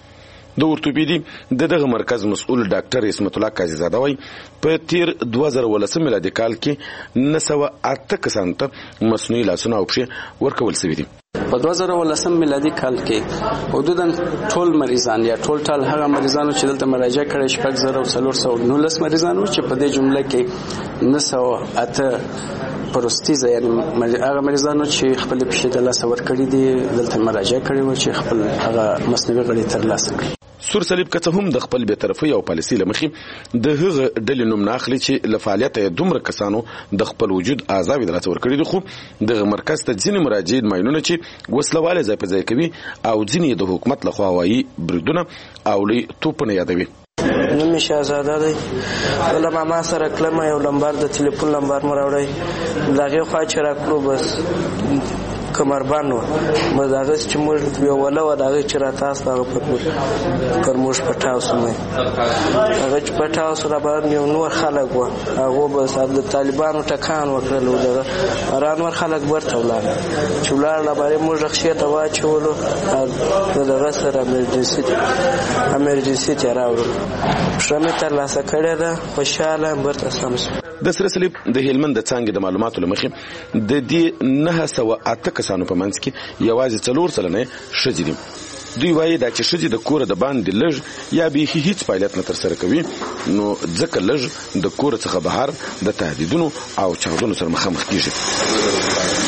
د اورتوپیدي دغه مرکز مسؤل ډاکټر اسمت الله قاضي زاده وایي په تیر 2018 میلادي کال کې 908 کسانو ته مصنوعي لاسونه او پښې ورکول شوي دي. په 2018 میلادي کال کې حدوداً ټول مریضان یا ټول هغه مریضانو چې دلته مراجعه کړې 6419 مریضانو چې په دې جمله کې 908 پروستیزه یعنی هغه مریضانو چې خپل پښې د لاس ور کړی دي دلته مراجعه کړې و چې خپل هغه مصنوعي غړي تر لاسه کړي. سور صلیب که هم د خپل بی‌طرفۍ او پالیسۍ لمخې د هغه ډلې نوم نه اخلي چې له فعالیته دومره کسانو د خپل وجود اعضاء د لاسه ور کړی دي، خو د مرکز ته ځینې مراجعین ماینونه چې وسلواله ځای په ځای کوي او ځینې د حکومت لخوا وایي بریدونه او لوی توپونه یادوي. نوم شهزاده دی. ولې ما سره کلمه یو لمبر د ټلیفون لمبر مراوړی دغه خوا چې راکړو بس کمربانو مزاغه چې موږ یو ولا وداغه چې را تاسو پر موږ پټاو سمې هغه چې پټاو سره باندې یو نور خلک و هغه بس د طالبانو ټکان وکړل دغه رانور خلک ورته ولاړ چې ولاړ لا باندې موږ خښه ته واچولو دغه سره امرجنسي ته راوړل شمه تر لاسه کړه ده خوشاله ورته سمس. د سره صلیب د هلمند د څنګه د معلوماتو لمخې د دې 908 کسانو په منځ کې یوازې 4 سلنه ښځې دي. دوی وایي دا چې ښځې د کور د باندې لږ یا بیخي هیڅ فعالیت نه ترسره کوي نو ځکه لږ د کور څخه بهر د تهدیدونو او چاودنو سره مخامخ کیږي.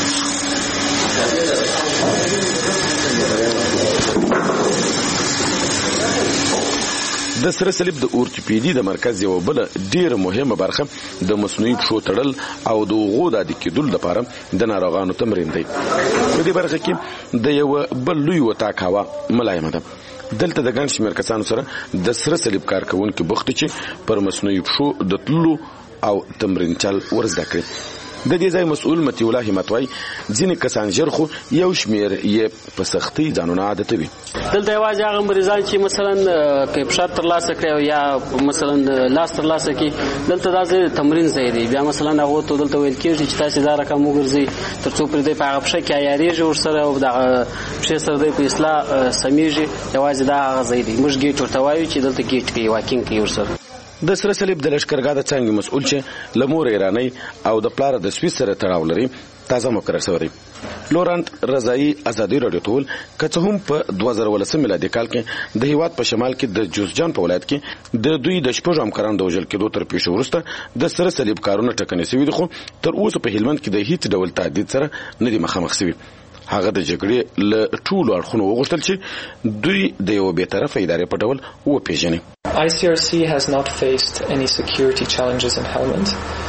د سره صلیب د اورتوپیدي د مرکز یو بل ډیره مهمه برخه د مصنوعي پښو تړل او د اوغو د عادي کېدو لپاره د ناروغانو تمرین دی. په دې برخه کې د یو بل لوی وتاک هوا ملایمه ده. دلته د ګڼ شمېر کسانو سره د سره صلیب کارکونکي بوخت چې پر مصنوعي پښو د تللو او تمرین چل ورزده کړي. د دې ځای مسؤل متي الله همتوي ځینې کسان ژر خو یو شمېر یې په سختۍ ځانونه عادتوي. دلته یوازې هغه مریضان چې مثلا کې فشار تر لاسه کړی یا مثلا لاس تر لاسه کې دلته دا تمرین ځای دی. بیا مثلا هغه ته دلته ویل کېږي چې تاسو دا رقم وګرځئ تر څو پر دې په هغه پښه کې عیارېږي ورسره او د پښې سره د په اصلاح سمیږي. یوازې دا هغه ځای دی. موږ ګیټ ورته وایو چې دلته ګیټ کې واکینګ کوي ورسره. د سره صلیب د لشکرګاه د څنګه مسؤل چې لمور ایرانی او د پلار د سویس سره تړاو لري تازه مقرر شوی دی. لورانت رضایی ازادي رادیو ټول کڅ هم په 2018 میلادي کال کې د هیواد په شمال کې د جوزجان په ولایت کې د دوی د شپږ همکارانو د وژل کېدو تر پیښو وروسته د سره صلیب کارونه ټکنۍ شوي دي، خو تر اوسه په هلمند کې د هیڅ ډول تهدید سره نه دي مخامخ شوي. هغه د جګړې له ټولو اړخونو وغوښتل چې دوی د یو بی‌طرفه ادارې په ډول وپېژني. ICRC has not faced any security challenges in Helmand,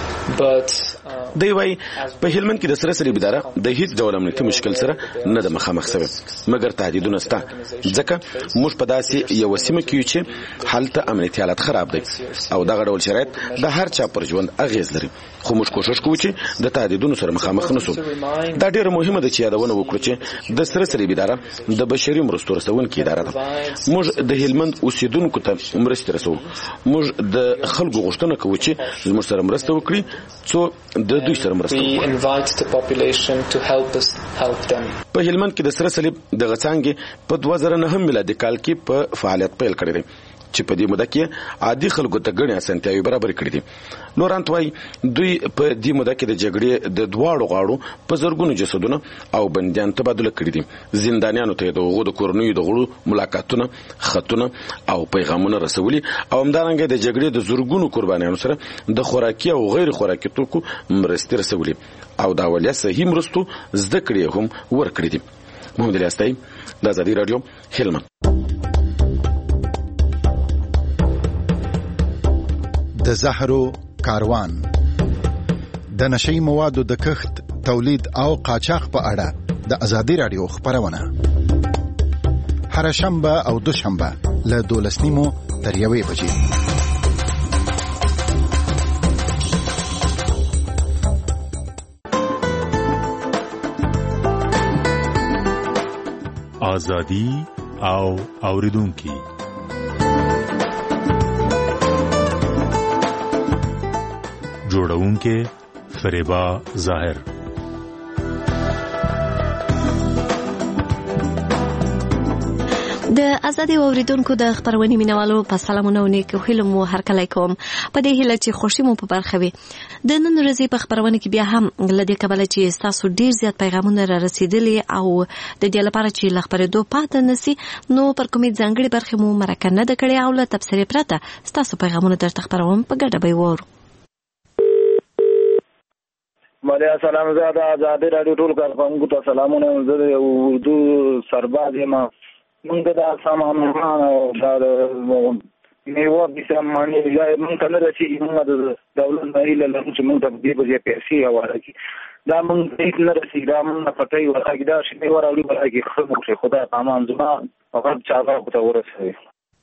but دی وای په هلمند کې د سره صلیب اداره د هیڅ ډول امنیتي مشکل سره نه د مخامخ شوی، مګر تهدیدونه شته ځکه موږ په داسې یو سیمه کې چې هلته امنیتي حالت خراب دی او دغه ډول شرایط د هر چا پر ژوند اغیز لري. خو موږ کوشش کوو چې د تهدیدونو سره مخامخ نشو. دا ډیره مهمه ده چې یادونه وکړو چې د سره صلیب اداره د بشري مرستو رسونکې اداره ده. موږ د هلمند اوسیدونکو ته مرستې رسوو. موږ د خلکو غوښتنه کوو چې زموږ سره مرسته وکړي څو د دوی سره مرسته وکړي. We invite the population to help us help them. په هلمند کې د سره صلیب د غڅانګې په 2009 میلادي کال کې په فعالیت پیل کړی دی چې په دې موده کې عادي خلکو ته ګڼې اسانتیاوې برابر کړې دي. لورانت وایي دوی په دې موده کې د جګړې د دواړو غاړو په زرګونو جسدونه او بندیان تبادله کړي دي. زندانیانو ته د هغو د کورنیو د غړو ملاقاتونه، خطونه او پیغامونه رسولي او همدارنګه د جګړې د زرګونو قربانیانو سره د خوراکي او غیر خوراکي توکو مرستې رسولي او دا ولیا صحیح مرستو زده کړې هم ورکړي دي. محمد الیاستای د ازادي رادیو هلمند. د زهرو کاروان د نشئی موادو د کښت، تولید او قاچاق په اړه د ازادي رادیو خبرونه هر شنبه او دوشنبه له 12:30 تر 1 بجې. ازادي او اوریدونکو جوړونکې فریبا ظاهر. د ازادي اوریدونکو د خبرونې مینوالو په سلامونه او نیک هیلو مو هرکلی کوم په دې هیله چې خوشی مو په برخه وي د نن ورځې په خبرونه کې بیا هم لدې کبله چې تاسو ډیر زیات پیغامونه را رسیدلي او د دې لپاره چې لخبرېدو پاتې نسی نو پر کومې ځانګړي برخه مو مرکه نه د کړې او له تفسیر پرته تاسو پیغامونه درته خبروم په ګډه به وورو. مالیا سلام زاده آزادی رادیو ټول کارکونکو ته سلامونه. زه اردو سرباز یم. موږ دا سامان او دا میوه بسه مانی یا موږ ته نه رسېږي. موږ د دولت نه هیله لرو چې موږ ته دې بجې پیسې حواله کړي. دا موږ هیڅ نه رسېږي. دا موږ نه پټۍ ورکړي. دا شي میوه راوړي ورکړي. ښه مو کړي. خدای پامان زما فقط چارواکو ته ورسوي.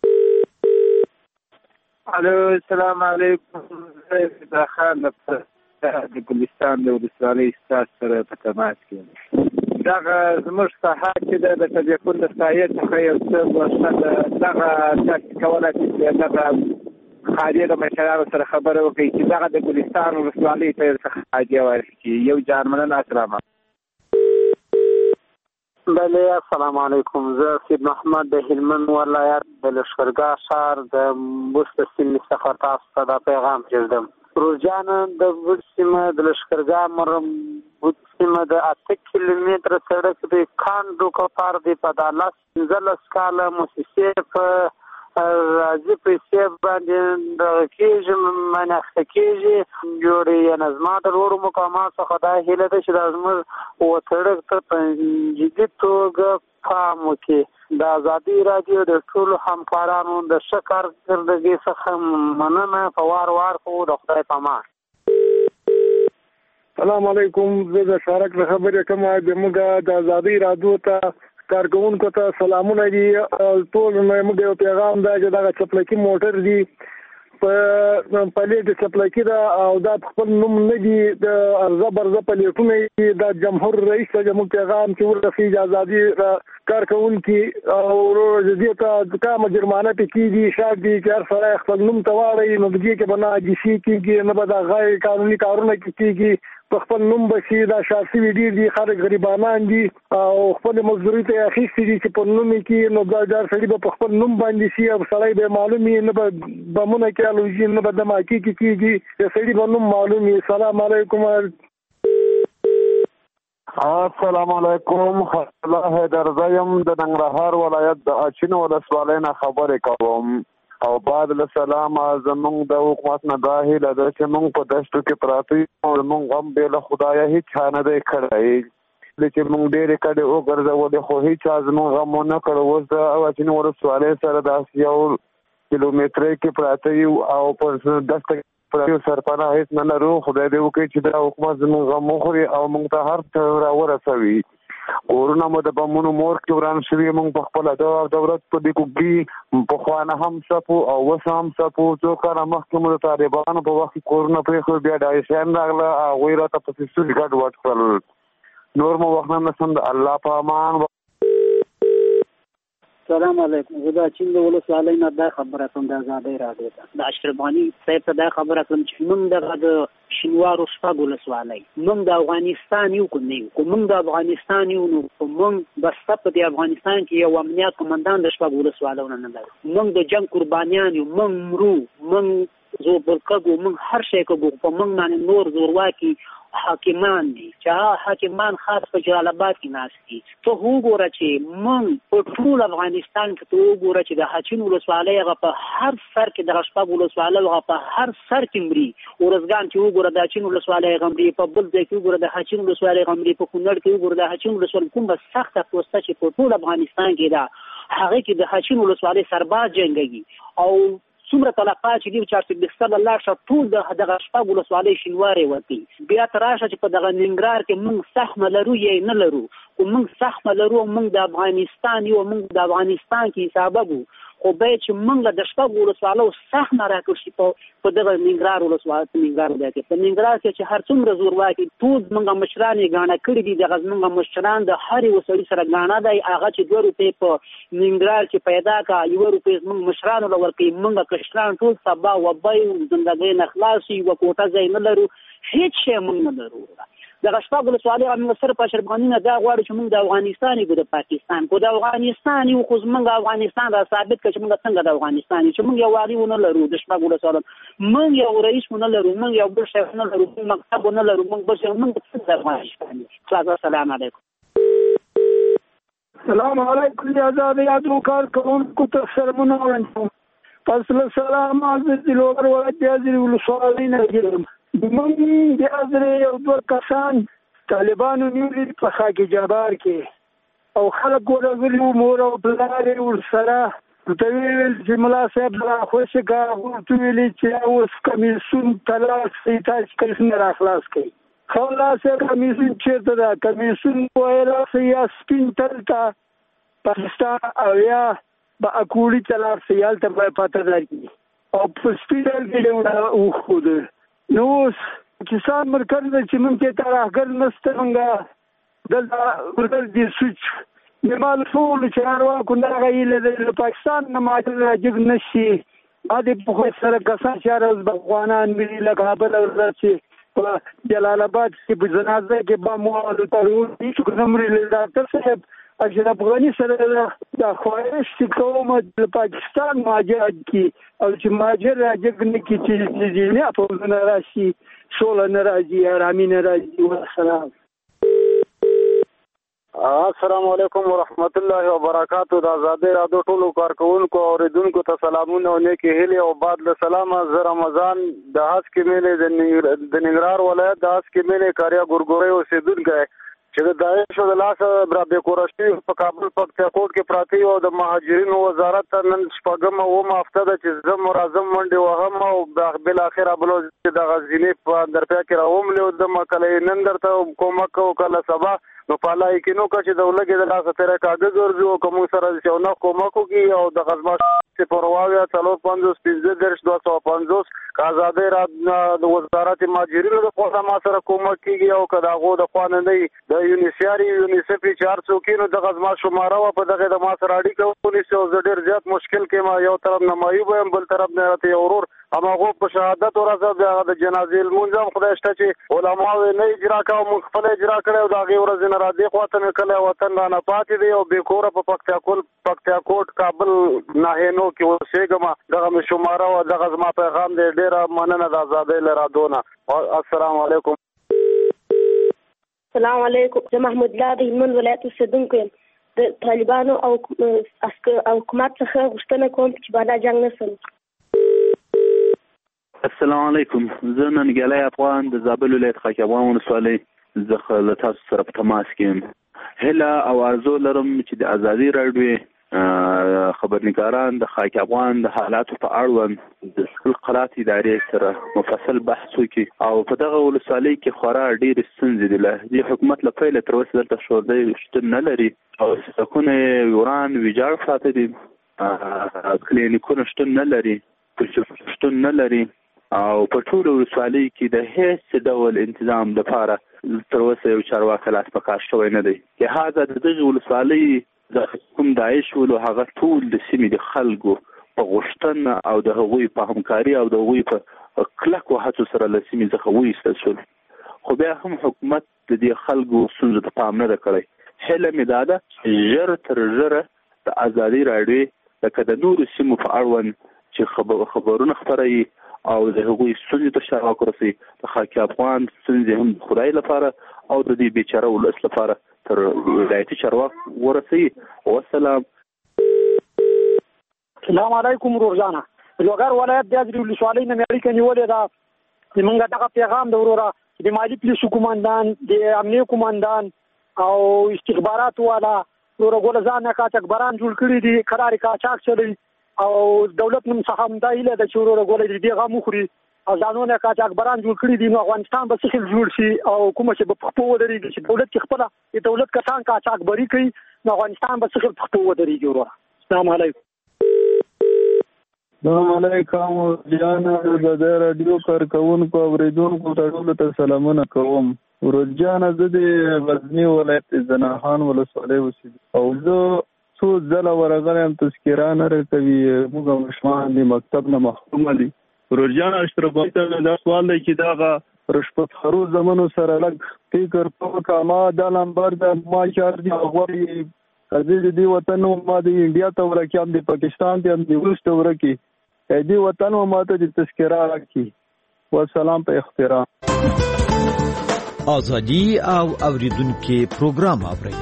الو السلام علیکم. دا خان د ګلستان د ولسوالۍ استاد سره په تماس کې دغه زموږ ساحه چې د تلیفون د سایې څخه یو څه وسته دغه تاسو کولای شئ دغه خاریه د مشرانو سره خبرې وکړئ چې دغه د ګلستان ولسوالۍ په څخه حاجی ورکړي. یو جانمنه السلام بله السلام علیکم. زه سید محمد د هلمند ولایت د لشکرګاه ښار د بست سیمې څخه تاسو ته دا پیغام پرېږدم. روزجان د بست سیمه د لشکرګاه مرم بست سیمه د 8 کیلومتره سړک د کاندو کفار دی په 15 کاله مؤسسې په راځي پیسې باندې د کېږي مناخته کېږي جوړي نظم د ورو مقامات څخه دا هیله ده چې د زموږ وتړک ته په جدي توګه پام وکړي. د ازادي رادیو د ټولو همکارانو د شکر کردګي څخه مننه. په وار خو د خدای پامان. سلام علیکم. زه د شارک خبرې کوم. د موږ د ازادي رادیو ته کارکونکو ته سلامونه دي. ټول موږ یو پیغام دا چې دا چپلکی موټر دي په پلیټ چپلکی دا او دا خپل نوم نه دي د ارزه برزه پلیټونه د جمهور رئیس جمهور پیغام چې ورسي ازادي کارکونکو او دې ته کومه جرمانه پکې شاید دي چې هر سره خپل نوم تواړي نو دې کې بنا دي شي کې نه به دا غیر قانوني کارونه کیږي. په خپل نوم بشي دا شخصي ویډیو دي خلک غریبانان دي او خپل مزدوري ته اخیستي دي چې په نوم کې نو دا ډار سړي په خپل نوم باندې شي او سړی به معلومي نه به بمونه کې الوجي نه به دماکي کیږي سړي په نوم معلومي. السلام علیکم. السلام علیکم. الله حیدر زیم د ننګرهار ولایت د اچین ولسوالۍ نه خبرې کوم او بعد له سلام زمونږ د حکومت نه دا هیله ده چې مونږ په دشتو کې پراته یو مونږ هم بې له خدایه هیڅ چا نه دی کړی چې مونږ ډېرې کډې وګرځولې خو هیچا زمونږ غم ونه کړی. اوس د اچین ولسوالۍ سره داسې یو کیلومترۍ کې پراته یو او پر دسته پراته سرپناه هیڅ نه لرو. خدای دې وکړي چې دا حکومت زمونږ غم وخوري او مونږ ته هر څه راورسوي. کورونه مو د بمونو مور کې وران شوي. موږ په خپله دولت په دې کوګي پخوانه هم سپو او اوس هم سپو. څو کاله مخکې مو د طالبانو په وخت کې کورونه پرېښول بیا ډایشیان راغله هغوی راته پسې سوري ګډ وډ کړل. نور مو وخت نه نسم. د الله په امان. السلام علیکم. زه د چین د ولسوالۍ نه دا خبره کوم د ازادۍ رادیو ته د اشرف غني صاحب ته دا خبره کوم چې موږ د شینوارو شپږ ولسوالۍ موږ د افغانستان یو کوم د افغانستان یو نو موږ بس په د افغانستان کې یو امنیت کمانډان د شپږ ولسوالۍ نه لري. موږ د جنگ قربانیان یو. موږ مرو موږ زو برکګو موږ هر شي کوو. په موږ باندې نور زورواکي حاکمان دي چې حاکمان خاص په جلال آباد کې ناست دي. ته وګوره چې موږ په ټول افغانستان کې ته وګوره چې د اچین ولسوالۍ هغه په هر سر کې د شپږ ولسوالۍ هغه په هر سر کې مري. ورځګان چې وګوره د اچین ولسوالۍ هغه مري. په بل ځای کې وګوره د اچین ولسوالۍ هغه مري. په کونړ کې وګوره د اچین ولسوالۍ کومه سخته پوسټه چې په ټول افغانستان کې ده هغه کې د اچین ولسوالۍ سرباز جنگي او څومره طلقات چې دی چې بستر الله ش ټول دغه شپږ ولسوالۍ شینواري وتی. بیا تراشه چې په دغه ننګرهار کې موږ سخمه لرو یې نه لرو. او موږ سخمه لرو موږ د افغانستان یو موږ د افغانستان کې حسابو خو به چې موږ د شپږ ولسوالۍ سخمه راکړ شي په دغه ننګرهار ولسوالۍ ننګرهار دی. په ننګرهار کې چې هر څومره زور واکي ټول موږ مشران یې غاڼه کړی دي. دغه موږ مشران د هر وسړي سره غاڼه دی. هغه چې 2 روپۍ په ننګرهار کې پیدا کا 1 روپۍ موږ مشران ورکړي. موږ کشران ټول سبا وبای زندګۍ نه خلاصي و کوټه ځای نه لرو. هیڅ شی موږ نه لرو. د غشفاق ولسوالۍ موږ سره په اشرف غني نه دا غواړو چې موږ د افغانستان یو د پاکستان کو د افغانستان یو خو موږ افغانستان را ثابت کړي چې موږ څنګه د افغانستان چې موږ یو والی ونه لرو د شپږ ولسوالۍ موږ یو رئیس ونه لرو موږ یو بل شي ونه لرو موږ مکتب ونه لرو موږ بس موږ څنګه د افغانستان السلام علیکم. السلام علیکم یا آزادو کارکونکو ته سلامونه وایم. فصل سلام از دلور ولایت یازری ولسوالۍ نه یم. موږ د یازری یو دوه کسان طالبانو نیولي په خاک جبار کې او خلک ورغلي مور او پلار یې ورسره ورته ویل چې ملا صاحب را خوشګه ورته ویلي چې اوس کمیسیون تلاش کوي تاسو کله را خلاص کوي. خلاص کمیسیون چیرته ده؟ کمیسیون ویل یا سپین تلته پاکستان او یا با اکولی تلار سیال تا باید پاتا داری او پسپیدل که او خود نوز کسان مرکز ده چی من که تراحگر نسته منگا دل مرکز دی سوچ نمال فول چناروا کنده غیل ده پاکستان نماجر راجب نشی آده بخوی سر کسان چار از بخوانان ملی لکابل ورده چی جلال آباد کی بزنازه که با موالو ترون ایچو کنمری لیدارتر صاحب اشرف غنی سره د خواهش کوم د پاکستان مهاجر کی او چې مهاجر راځي کی چې نه په ناراضي سول ناراضي آرامي ناراضي والسلام. السلام علیکم ورحمت الله وبرکاتہ. د آزادۍ رادیو ټولو کارکونکو او اوریدونکو ته سلامونه او نیکی هیلې او بعد له سلامه ز رمضان د حج کې مېلې د ننګرهار ولایت د حج کې مېلې کاریا ګورګوري اوسېدونکی چې د داعش د لاسه برا بیکورشتي په کابل پکتیاکوټ کې پراتی او د مهاجرینو وزارت نن شپږم او هفته ده چې زم مرزم منډي وهم او بل اخر ابلو د غزنی په درپیا کې راوم له د مکلې نن درته کومک وکړه سبا نو پالای کې نو چې دولګي د لاسه تر کاغذ ورځو کوم سره چې نو کومکو کې او د غزما چې پرواویا 350 آزادۍ را د وزارت مهاجرینو د پوره ما سره کومک کیږي او کداغو د خوانندې د یونیسف چار څوکینو د غزما شماره په دغه د ما سره اړیکه ونیسي او ډېر زیات مشکل کې ما یو طرف نمایي ويم بل طرف نه راته اورور اماغه په شهادت ورځ د جنازې المنظم خدای شته چې علماء نه اجرا کوي مخفل اجرا کړي او دغه ورځ نه را دي خواته کله وطن نه پاتې دی او بیکوره په پکتیاکوټ کابل نه کې اوسېګما دغه شماره او دغه زما پیغام دی ډېر مننه د آزادۍ لرادونه. السلام علیکم. السلام علیکم. زه محمود الله د هلمند ولایت اوسېدونکی یم. د طالبانو او حکومت څخه غوښتنه کوم چې بالا جنګ نه سم. السلام علیکم. زه ننګیالی افغان د زابل ولایت خاک افغان ولسوالۍ زه له تاسو سره په تماس کې یم. هیله او آرزو لرم چې د ازادي راډیو خبرنګاران د خاک افغان د حالاتو په اړوند د خپل قرات ادارې سره مفصل بحث وکړي او په دغه ولسوالۍ کې خورا ډېرې ستونزې دي. د حکومت له پیله تر اوسه دلته ښوونځی شتون نه لري او سړکونه وران ویجاړ پراته دي، کلینیکونه شتون نه لري، شتون نه لري او په ټولو ولسوالۍ کې د هیڅ ډول انتظام لپاره تر اوسه یو چارواکی لاس په کار شوی نه دی. لهذا د دغه ولسوالۍ د کوم داعش ولو هغه ټول د سیمې د خلکو په غوښتنه او د هغوی په همکاري او د هغوی په کلکو هڅو سره له سیمې څخه وایستل شول، خو بیا هم حکومت د دې خلکو ستونزو ته پام نه ده کړی. هیله مې دا ده ژر تر ژره د ازادۍ راډیو لکه د نورو سیمو په اړوند چې خبرونه خپروي او د هغوی ستونزې ته چارواکو رسوي. د خاک افغان ستونزې هم د خدای لپاره او د دې بیچاره ولس لپاره تر ولایتي چارواکو ورسوي. والسلام. السلام علیکم روزانه. لوګر ولایت د یازری ولسوالۍ نه اړیکه نیولې ده. زمونږ دغه پیغام د وروره د مالی پولیسو قومندان، د امنیه قومندان او استخبارات والا ورغول ځان قاچاقبران جوړ کړي دي، قرار قاچاق چلوي او دولت نن څخه هم دا ایله د چورو غولې دي غا مخري او ځانونه قاچاقبران جوړ کړي دي. نو افغانستان به څه جوړ شي او کوم چې په پښتو ودرېږي چې دولت خپل د دولت کسان قاچاقبري کوي، نو افغانستان به څه پښتو ودرېږي. ورو السلام علیکم. السلام علیکم جان د رادیو کارکونکو اوریدونکو ټولو ته سلامونه کوم. ورجان زه د غزنی ولایت زناخان ولسوالۍ اوسېدم او زه څو ځله ورغلم تذکره نه راکوي. موږ مشمان د مکتب نه محروم دي. ورجان اشرف غني ته دا سوال دی چې دغه رشوت خورو زمونو سره لږ فکر وکړه. ما دا نمبر د ما چارج غواړي د دې وطن ما د انډیا ته ورکیم د پاکستان ته د روس ته ورکی دې وطن ما ته د تذکرہ راکړي. والسلام په احترام. ازادي او اوریدونکو پروګرام اوري.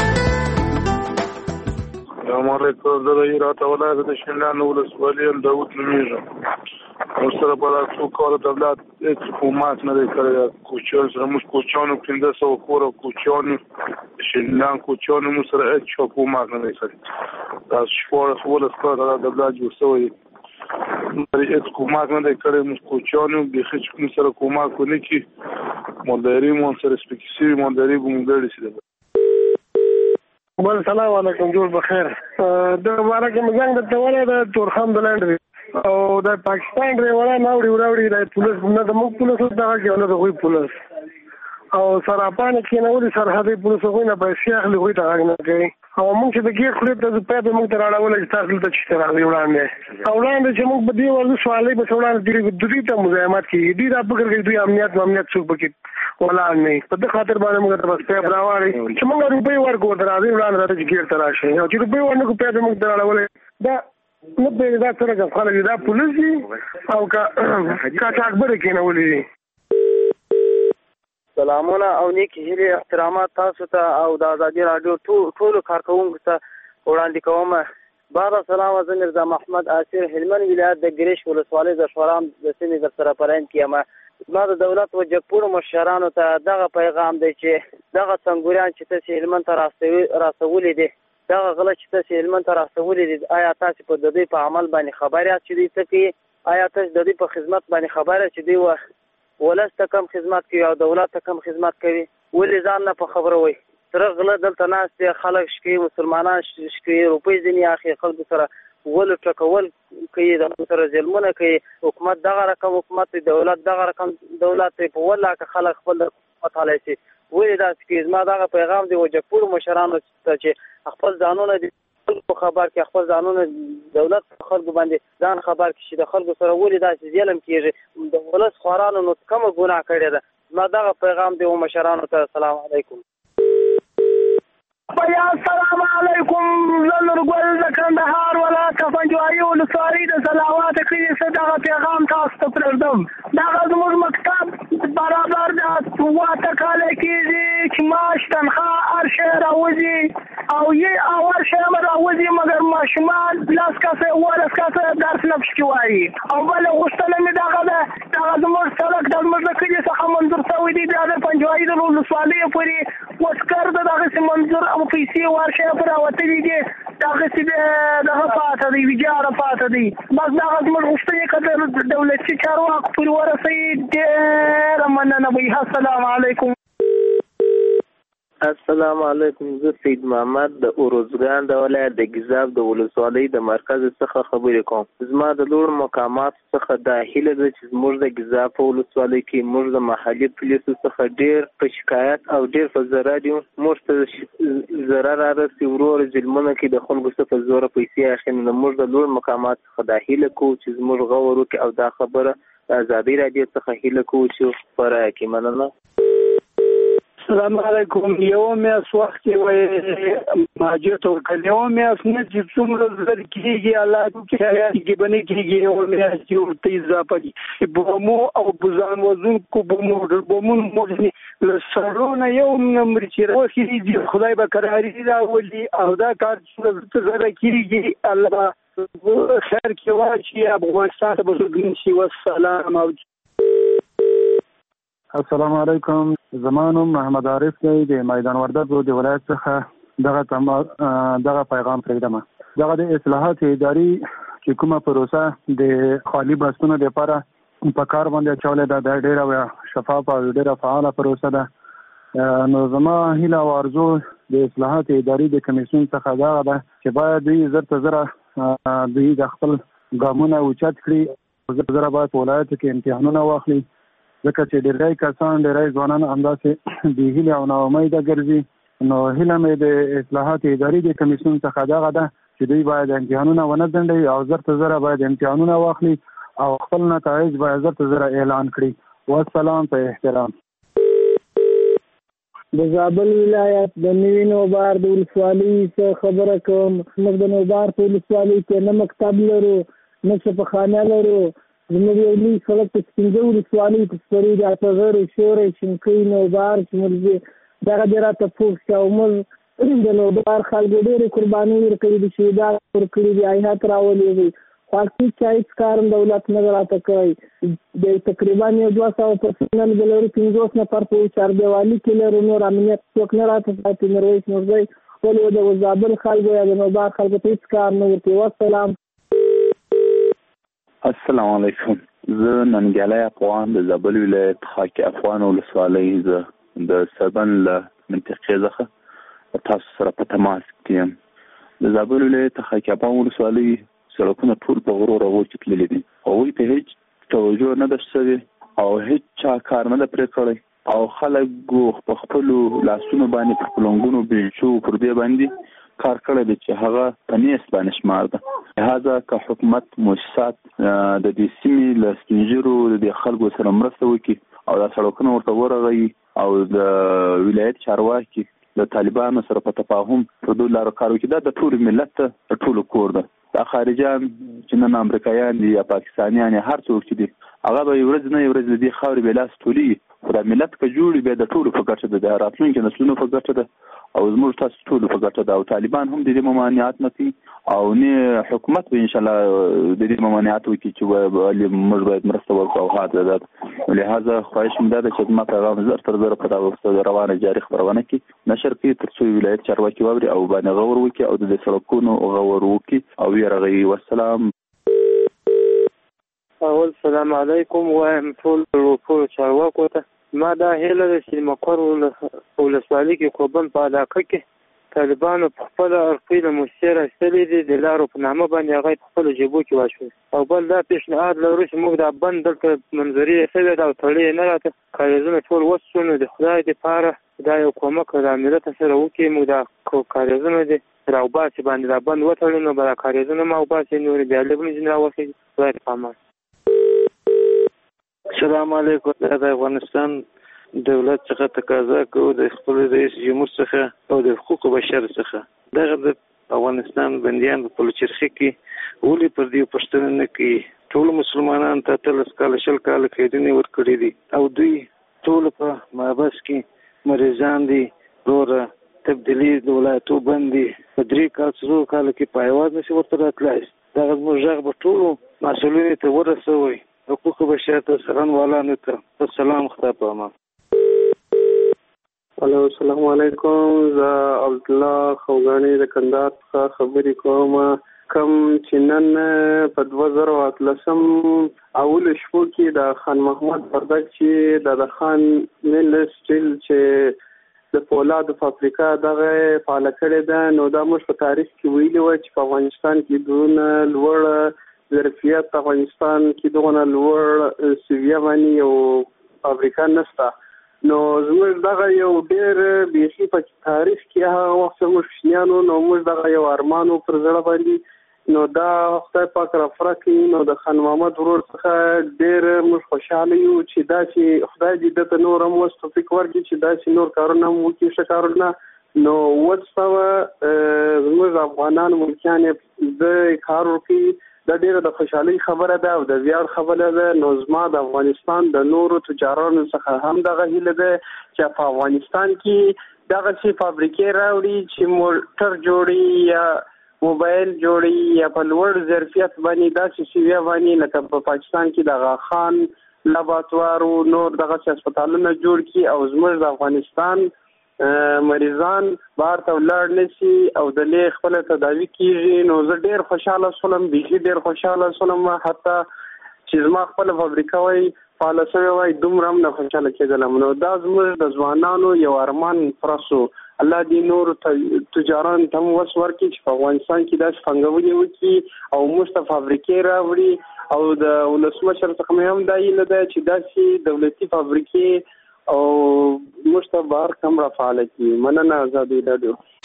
السلام علیکم. زه د هرات ولایت د شینډان ولسوالۍ داود نومیږم. او سره په تاسو کار دولت حکومت نه دی کړی. کوچیان سره موږ کوچیانو 1500 کور کوچیانو شینډان کوچیانو موږ سره هیڅ حکومت نه دی کړی. تاسو شپږ ولسکار د دولت جوړ شوی هیڅ حکومت نه دی کړی. موږ کوچیانو به هیڅ کوم سره کومک ونه کی مداري مون سره سپیکسي مداري ګمګړي سي. بل سلام علیکم. جوړ بخیر. د مبارک مزنګ د توله د تورخم بلند او د پاکستان ریوړا ناوړي د پولیس نه د موږ پولیسو دغه کې نه د غوي پولیس او سراپانه کې نه ولې سرحدي پولیسو غوي نه پیسې اخلي غوي ته غږ نه کوي. او موږ چې د ګیر خلک د په موږ ته راړول چې تاسو ته چې راغلی وړاندې او وړاندې چې موږ په دې ورته سوالې په وړاندې د دې ته مزاحمت کوي. دې دا فکر کوي دوی امنیت څوک پکې ولا نه په دې خاطر باندې موږ ته بس په راوړي چې موږ روپۍ ورکو درازي وړاندې راځي ګیر ته راشي او چې روپۍ ورنکو په موږ ته راړول دا نو به دا څنګه خلک دا پولیس او کا چاکبر کې نه ولې. سلامونه او نیک هیلې احترامات تاسو ته او د ازادي رادیو ټولو کارکونکو ته وړاندې کوم. بعد سلام زه مرزا محمد آصر هلمند ولایت د ګریش ولسوالۍ د شورام د سیمې در سره پراین کیما. ما د دولت و جګپور مشرانو ته دغه پیغام دی چې دغه څنګهوريان چې تاسو هلمند ته راستولې دي دغه غلط چې تاسو هلمند ته راستولې دي آیا تاسو په د دې په عمل باندې خبر یاست چې دې څه کوي؟ آیا تاسو د دې په خدمت باندې خبر یاست چې دې ولسته کم خدمت کوي او دولت ته کم خدمت کوي؟ ولې ځان نه په خبره وي؟ تر غله دلته ناست خلک شکي مسلمانان شکي روپۍ ځنی اخی خلکو سره ول ټکول کوي د سره ظلمونه کوي. حکومت دغه رقم حکومت دولت دغه رقم دولت په ولا که خلک خپل مطالعه شي ولې دا چې ما دغه پیغام دی وجپور مشرانو ته چې خپل ځانونه دي په خبر کې خپل ځانونه دولت خلکو باندې ځان خبر کې شي د خلکو سره ولې دا چې ظلم کیږي د ولس خورانو نو کومه ګناه کړې ده. ما دغه پیغام دی مشرانو ته. السلام علیکم. السلام علیکم. زلر ګل د کندهار ولایت پنجوایي ولسوالۍ د صلوات کې صدقه پیغام تاسو ته پرېږدم. دا زموږ مکتب برابر د واته کال کې چې معاش تنخواه هر شی راوځي او یې اول شی راوځي مګر ماشومان لاس کاسه ورس کاسه درس نه پښتو وایي او بل غوښتنه مې دغه ده زموږ سړک د زموږ د کلي څخه منظور شوی دی د پنجوایي د ولسوالۍ پورې وسکر دغه منظور او پیسې ورشه پر اوتې دي دغه چې دغه پاته دی ویجاره پاته دی بس دغه زموږ غوښتنې کړه دولتي چارواکو پورې ورسوي. ډېره مننه وي. السلام علیکم. السلام علیکم. زه سید محمد د اوروزګان د ولایت د ګیزاب د ولسوالۍ د مرکز څخه خبرې کوم. زما د لوړ مقامات څخه د هیله ده چې موږ د ګیزاب په ولسوالۍ کې موږ د محلي پولیسو څخه ډېر په شکایت او ډېر په ضرر یو. موږ ته ضرر رارسي ورور ظلمونه کې د خلکو څخه په زوره پیسې اخلي. نو موږ د لوړ مقامات څخه د هیله کوو چې موږ غور وکړو او دا خبره د ازادي رادیو څخه هیله کوو چې پر کې مننه. السلام علیکم. یو میاس وخت وای ماجر ورکړ یو میاس نه چې څومره زر کېږي الله کې حیات کې بنې کېږي یو میاس چې ورته اضافه دي بومو او بوزان وزن کو بومون موږ له سرونه یو نمبر چې راوخی دي خدای به قراری راولي او دا کار چې زر کېږي الله خیر کې واچي افغانستان ته بزرګ شي. والسلام علیکم. السلام علیکم. زمانم محمد عارف دی د میدان وردګ د ولایت څخه دغه پیغام پرېږدم. دغه د اصلاحات اداري چې کومه پروسه د خالی بستونو لپاره په کار باندې چولې ده ډېره شفافه او ډېره فعاله پروسه ده. نو زما هیله او ارزو د اصلاحات اداري د کمیسیون څخه دا ده چې باید دوی زر ته زره دوی د خپل ګامونه اوچت کړي. زر زره باید په ولایتو کې امتحانونه واخلي ځکه چې ډېری کسان ډېری ځوانان همداسې بې هیلې او ناامیده ګرځي. نو هیله مې د اصلاحات اداري د کمیسیون څخه دغه ده چې دوی باید امتحانونه ونه ځنډوي او زر ته زره باید امتحانونه واخلي او خپل نتایج باید زر ته زره اعلان کړي والسلام په احترام. د زابل ولایت د نوي نوبار د ولسوالۍ څخه خبره کوم. موږ د نوبار په ولسوالۍ کې نه مکتب لرو نه شفاخانه لرو. زموږ یو لوی سړک په پنځه ولسوالۍ په سپرې د اټغر شورې شینکۍ نوبار چې موږ دغه ډېر راته پوښ شو. موږ د نوبار خلکو ډېرې قربانۍ ورکړي دي، شهیدان ورکړي دي، عایحات راولي دي، خو هیڅ هیڅ کار دولت نه راته کوي. د تقریبا 200 پرسنل لرو، 50 نفر په چاردیوالي کې لرو، نور امنیت څوک نه راته ساتي. میرویس نورزی خپل د زابل خلکو یا د نوبار خلکو ته هیڅ کار نه ورکوي. والسلام. السلام علیکم. زه ننګیالی افغان د زابل ولایت خاک افغان ولسوالۍ د سربن له منطقې څخه تاسو سره په تماس کې یم. د زابل ولایت خاک افغان ولسوالۍ سړکونه ټول په غرو رغو کې تللي دي. هغوی ته هیڅ توجه نه ده شوې او هیڅ چا کار نه ده پرې کړی او خلکو په خپلو لاسونو باندې پر پلنګونو بیلچو پر دې باندې کار کړی دی چې هغه په نیست باندې شمار ده. لهذا که حکومت مؤسسات د دې سیمې له سپین ږیرو د دې خلکو سره مرسته وکړي او دا سړکونه ورته ورغوي او د ولایت چارواکي د طالبانو سره په تفاهم په دې لارو کار وکړي، دا د ټول ملت د ټولو کور ده. دا خارجان چې نن امریکایان دي یا پاکستانیان یا هر څوک چې دي هغه به یو ورځ نه یو ورځ د دې خاورې بې لاس تولي، خو دا ملت که جوړي بیا د ټولو په ګټه ده، د راتلونکي نسلونو په ګټه ده او زموږ تاسو ټولو په ګټه ده. او طالبان هم د دې ممانعت نه کوي او نه حکومت به انشاءالله د دې ممانعت وکړي چې موږ باید مرسته وکړو او هاته ده. لهذا خواهش مې دا ده چې زما پیغام زر تر زره په دغه روانه جاري خپرونه کې نشر کړي تر څو ولایت چارواکي واوري او باندې غور وکړي او د دې سړکونو غور وکړي او ویرغوي. والسلام. السلام علیکم. وایم ټول چارواکو ته ما دا هیله ده چې مقر ولسوالۍ کې کوبن په علاقه کې طالبانو په خپله ارقي له موسسې راایستلي دي، د لارو په نامه باندې هغه په خپلو جیبو کې واچوي. او بل دا پیشنهاد لرو چې موږ دا بند دلته منظرې شوې ده او تړلې نه راته کاریزونه ټول وسو، نو د خدای دپاره دا یو کومک د ملت سره وکړي. موږ دا کاریزونه دي راوباسي باندې دا بند وتړو نو به دا کاریزونه ما وباسي، نورې بیا لږ ځینې راوخېږي. خدای دې پامان. السلام علیکم. د افغانستان دولت څخه تقاضا کوو د خپل رئیس جمهور څخه او د حقوقو بشر څخه دغه د افغانستان بندیان په پلوچرخي کې ولې پر دې پوښتنه نه کوي. ټول مسلمانان ته 13 کال 20 کال قیدونه ورکړي دي او دوی ټول په محبس کې مریضان دي. روره تبدیلی د ولایتو باندې په 3 کال 4 کال کې په هیواد نشي ورته راتلای. دغه زموږ غږ به ټولو مسؤلینو ته ورسوي، حقوق بشر ته څرنګوالانو ته. السلام. خدا په امان. الو السلام علیکم. زه عبدالله خوګانی د کندهار څخه خبرې کوم. کوم چې نن په 2013 اول شپو کې د خان محمد وردګ چې د خان مل سټیل چې د پولادو فابریکه دغه فعال کړې ده، نو دا موږ په تاریخ کې ویلي و چې په افغانستان کې دونه لوړ ظرفیت افغانستان کې دغه لوړ سویه باندې یو فابریکه نشته. نو زموږ دغه یو ډېر بیخي په تاریخ کې هغه وخت زموږ کوچنیانو نو موږ دغه یو ارمانو پر زړه باندې، نو دا خدای پاک رافره کړي. نو د خان محمد ورور څخه ډېر موږ خوشحاله یو چې دا چې خدای دې دته نور هم اوس توفیق ورکړي چې دا چې نور کارونه هم وکړي ښه کارونه. نو 200 زموږ افغانان ملکیان د کار وکړي، دا ډیره د خوشحالۍ خبره ده او د ویاړ خبره ده. نو زما د افغانستان د نورو تجارانو څخه هم دغه هیله ده چې په افغانستان کې دغه چې فابریکې راوړي چې موټر جوړي یا موبایل جوړي یا په لوړ ظرفیت باندې داسې سویه باندې لکه په پاکستان کې دغه خان لابراتوار او نور دغه هسپتالونه جوړ کړي او زموږ د افغانستان مریضان بهر ته ولاړ نشي او د لې خپل تداوی کیږي. نو زه ډیر خوشاله شوم، بیخي ډیر خوشاله شوم، حتی چې زما خپل فابریکه وای فعال شوی وای دومره هم نه خوشاله کېدلم. نو دا زموږ د ځوانانو یو ارمان پرسو. الله دې نور تجاران ته هم وس ورکړي چې په افغانستان کې داسې پانګونې وکړي او موږ ته فابریکې راوړي او د ولسمشر څخه مې هم دا هیله ده چې داسې دولتي فابریکې او موږ ته بهر کم را فعاله کړي. مننه. ازادي راډیو.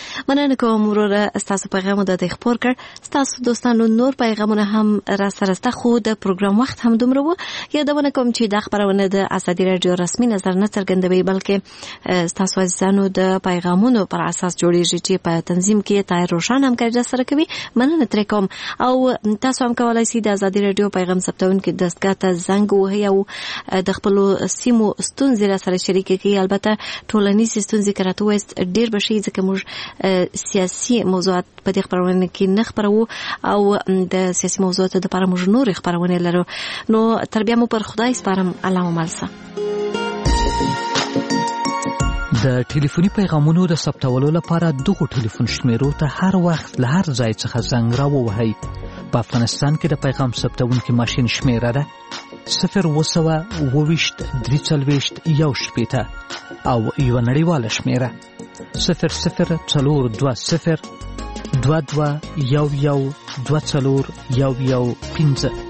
مننه کوم وروره تاسو پیغام د خبر کړ. تاسو دوستانو نور پیغامونه هم را سره ست خو د پروګرام وخت هم دومره وو. یادونه کوم چې د خبرونه د ازادي رادیو رسمي نظر نه څرګندوي بلکې تاسو عزیزانو د پیغامونو پر اساس جوړیږي چې په تنظیم کې تای روشن هم کړی سره کوي. مننه تر کوم او تاسو هم کولای شئ د ازادي رادیو پیغام ثبتونکو دستګاه ته زنګ وهئ او د خپل سیمو ستونزې سره شریک کړئ. البته ټولنیز ستونزې کراته وست ډیر بشي ځکه موږ سیاسي موضوعات په دې خبرونه کې نه خبرو او د سیاسي موضوعاتو لپاره موږ نور خبرونه لرو. نو تربیه مو پر خدای سپارم. الله مالسه. د ټلیفوني پیغامونو د ثبتولو لپاره دغه ټلیفون شمیرو ته هر وخت له هر ځای څخه زنګ راووهئ. په افغانستان کې د پیغام ثبتونکي ماشین شمیره ده 0202341 او یو نړیواله شمیره 00402211241115.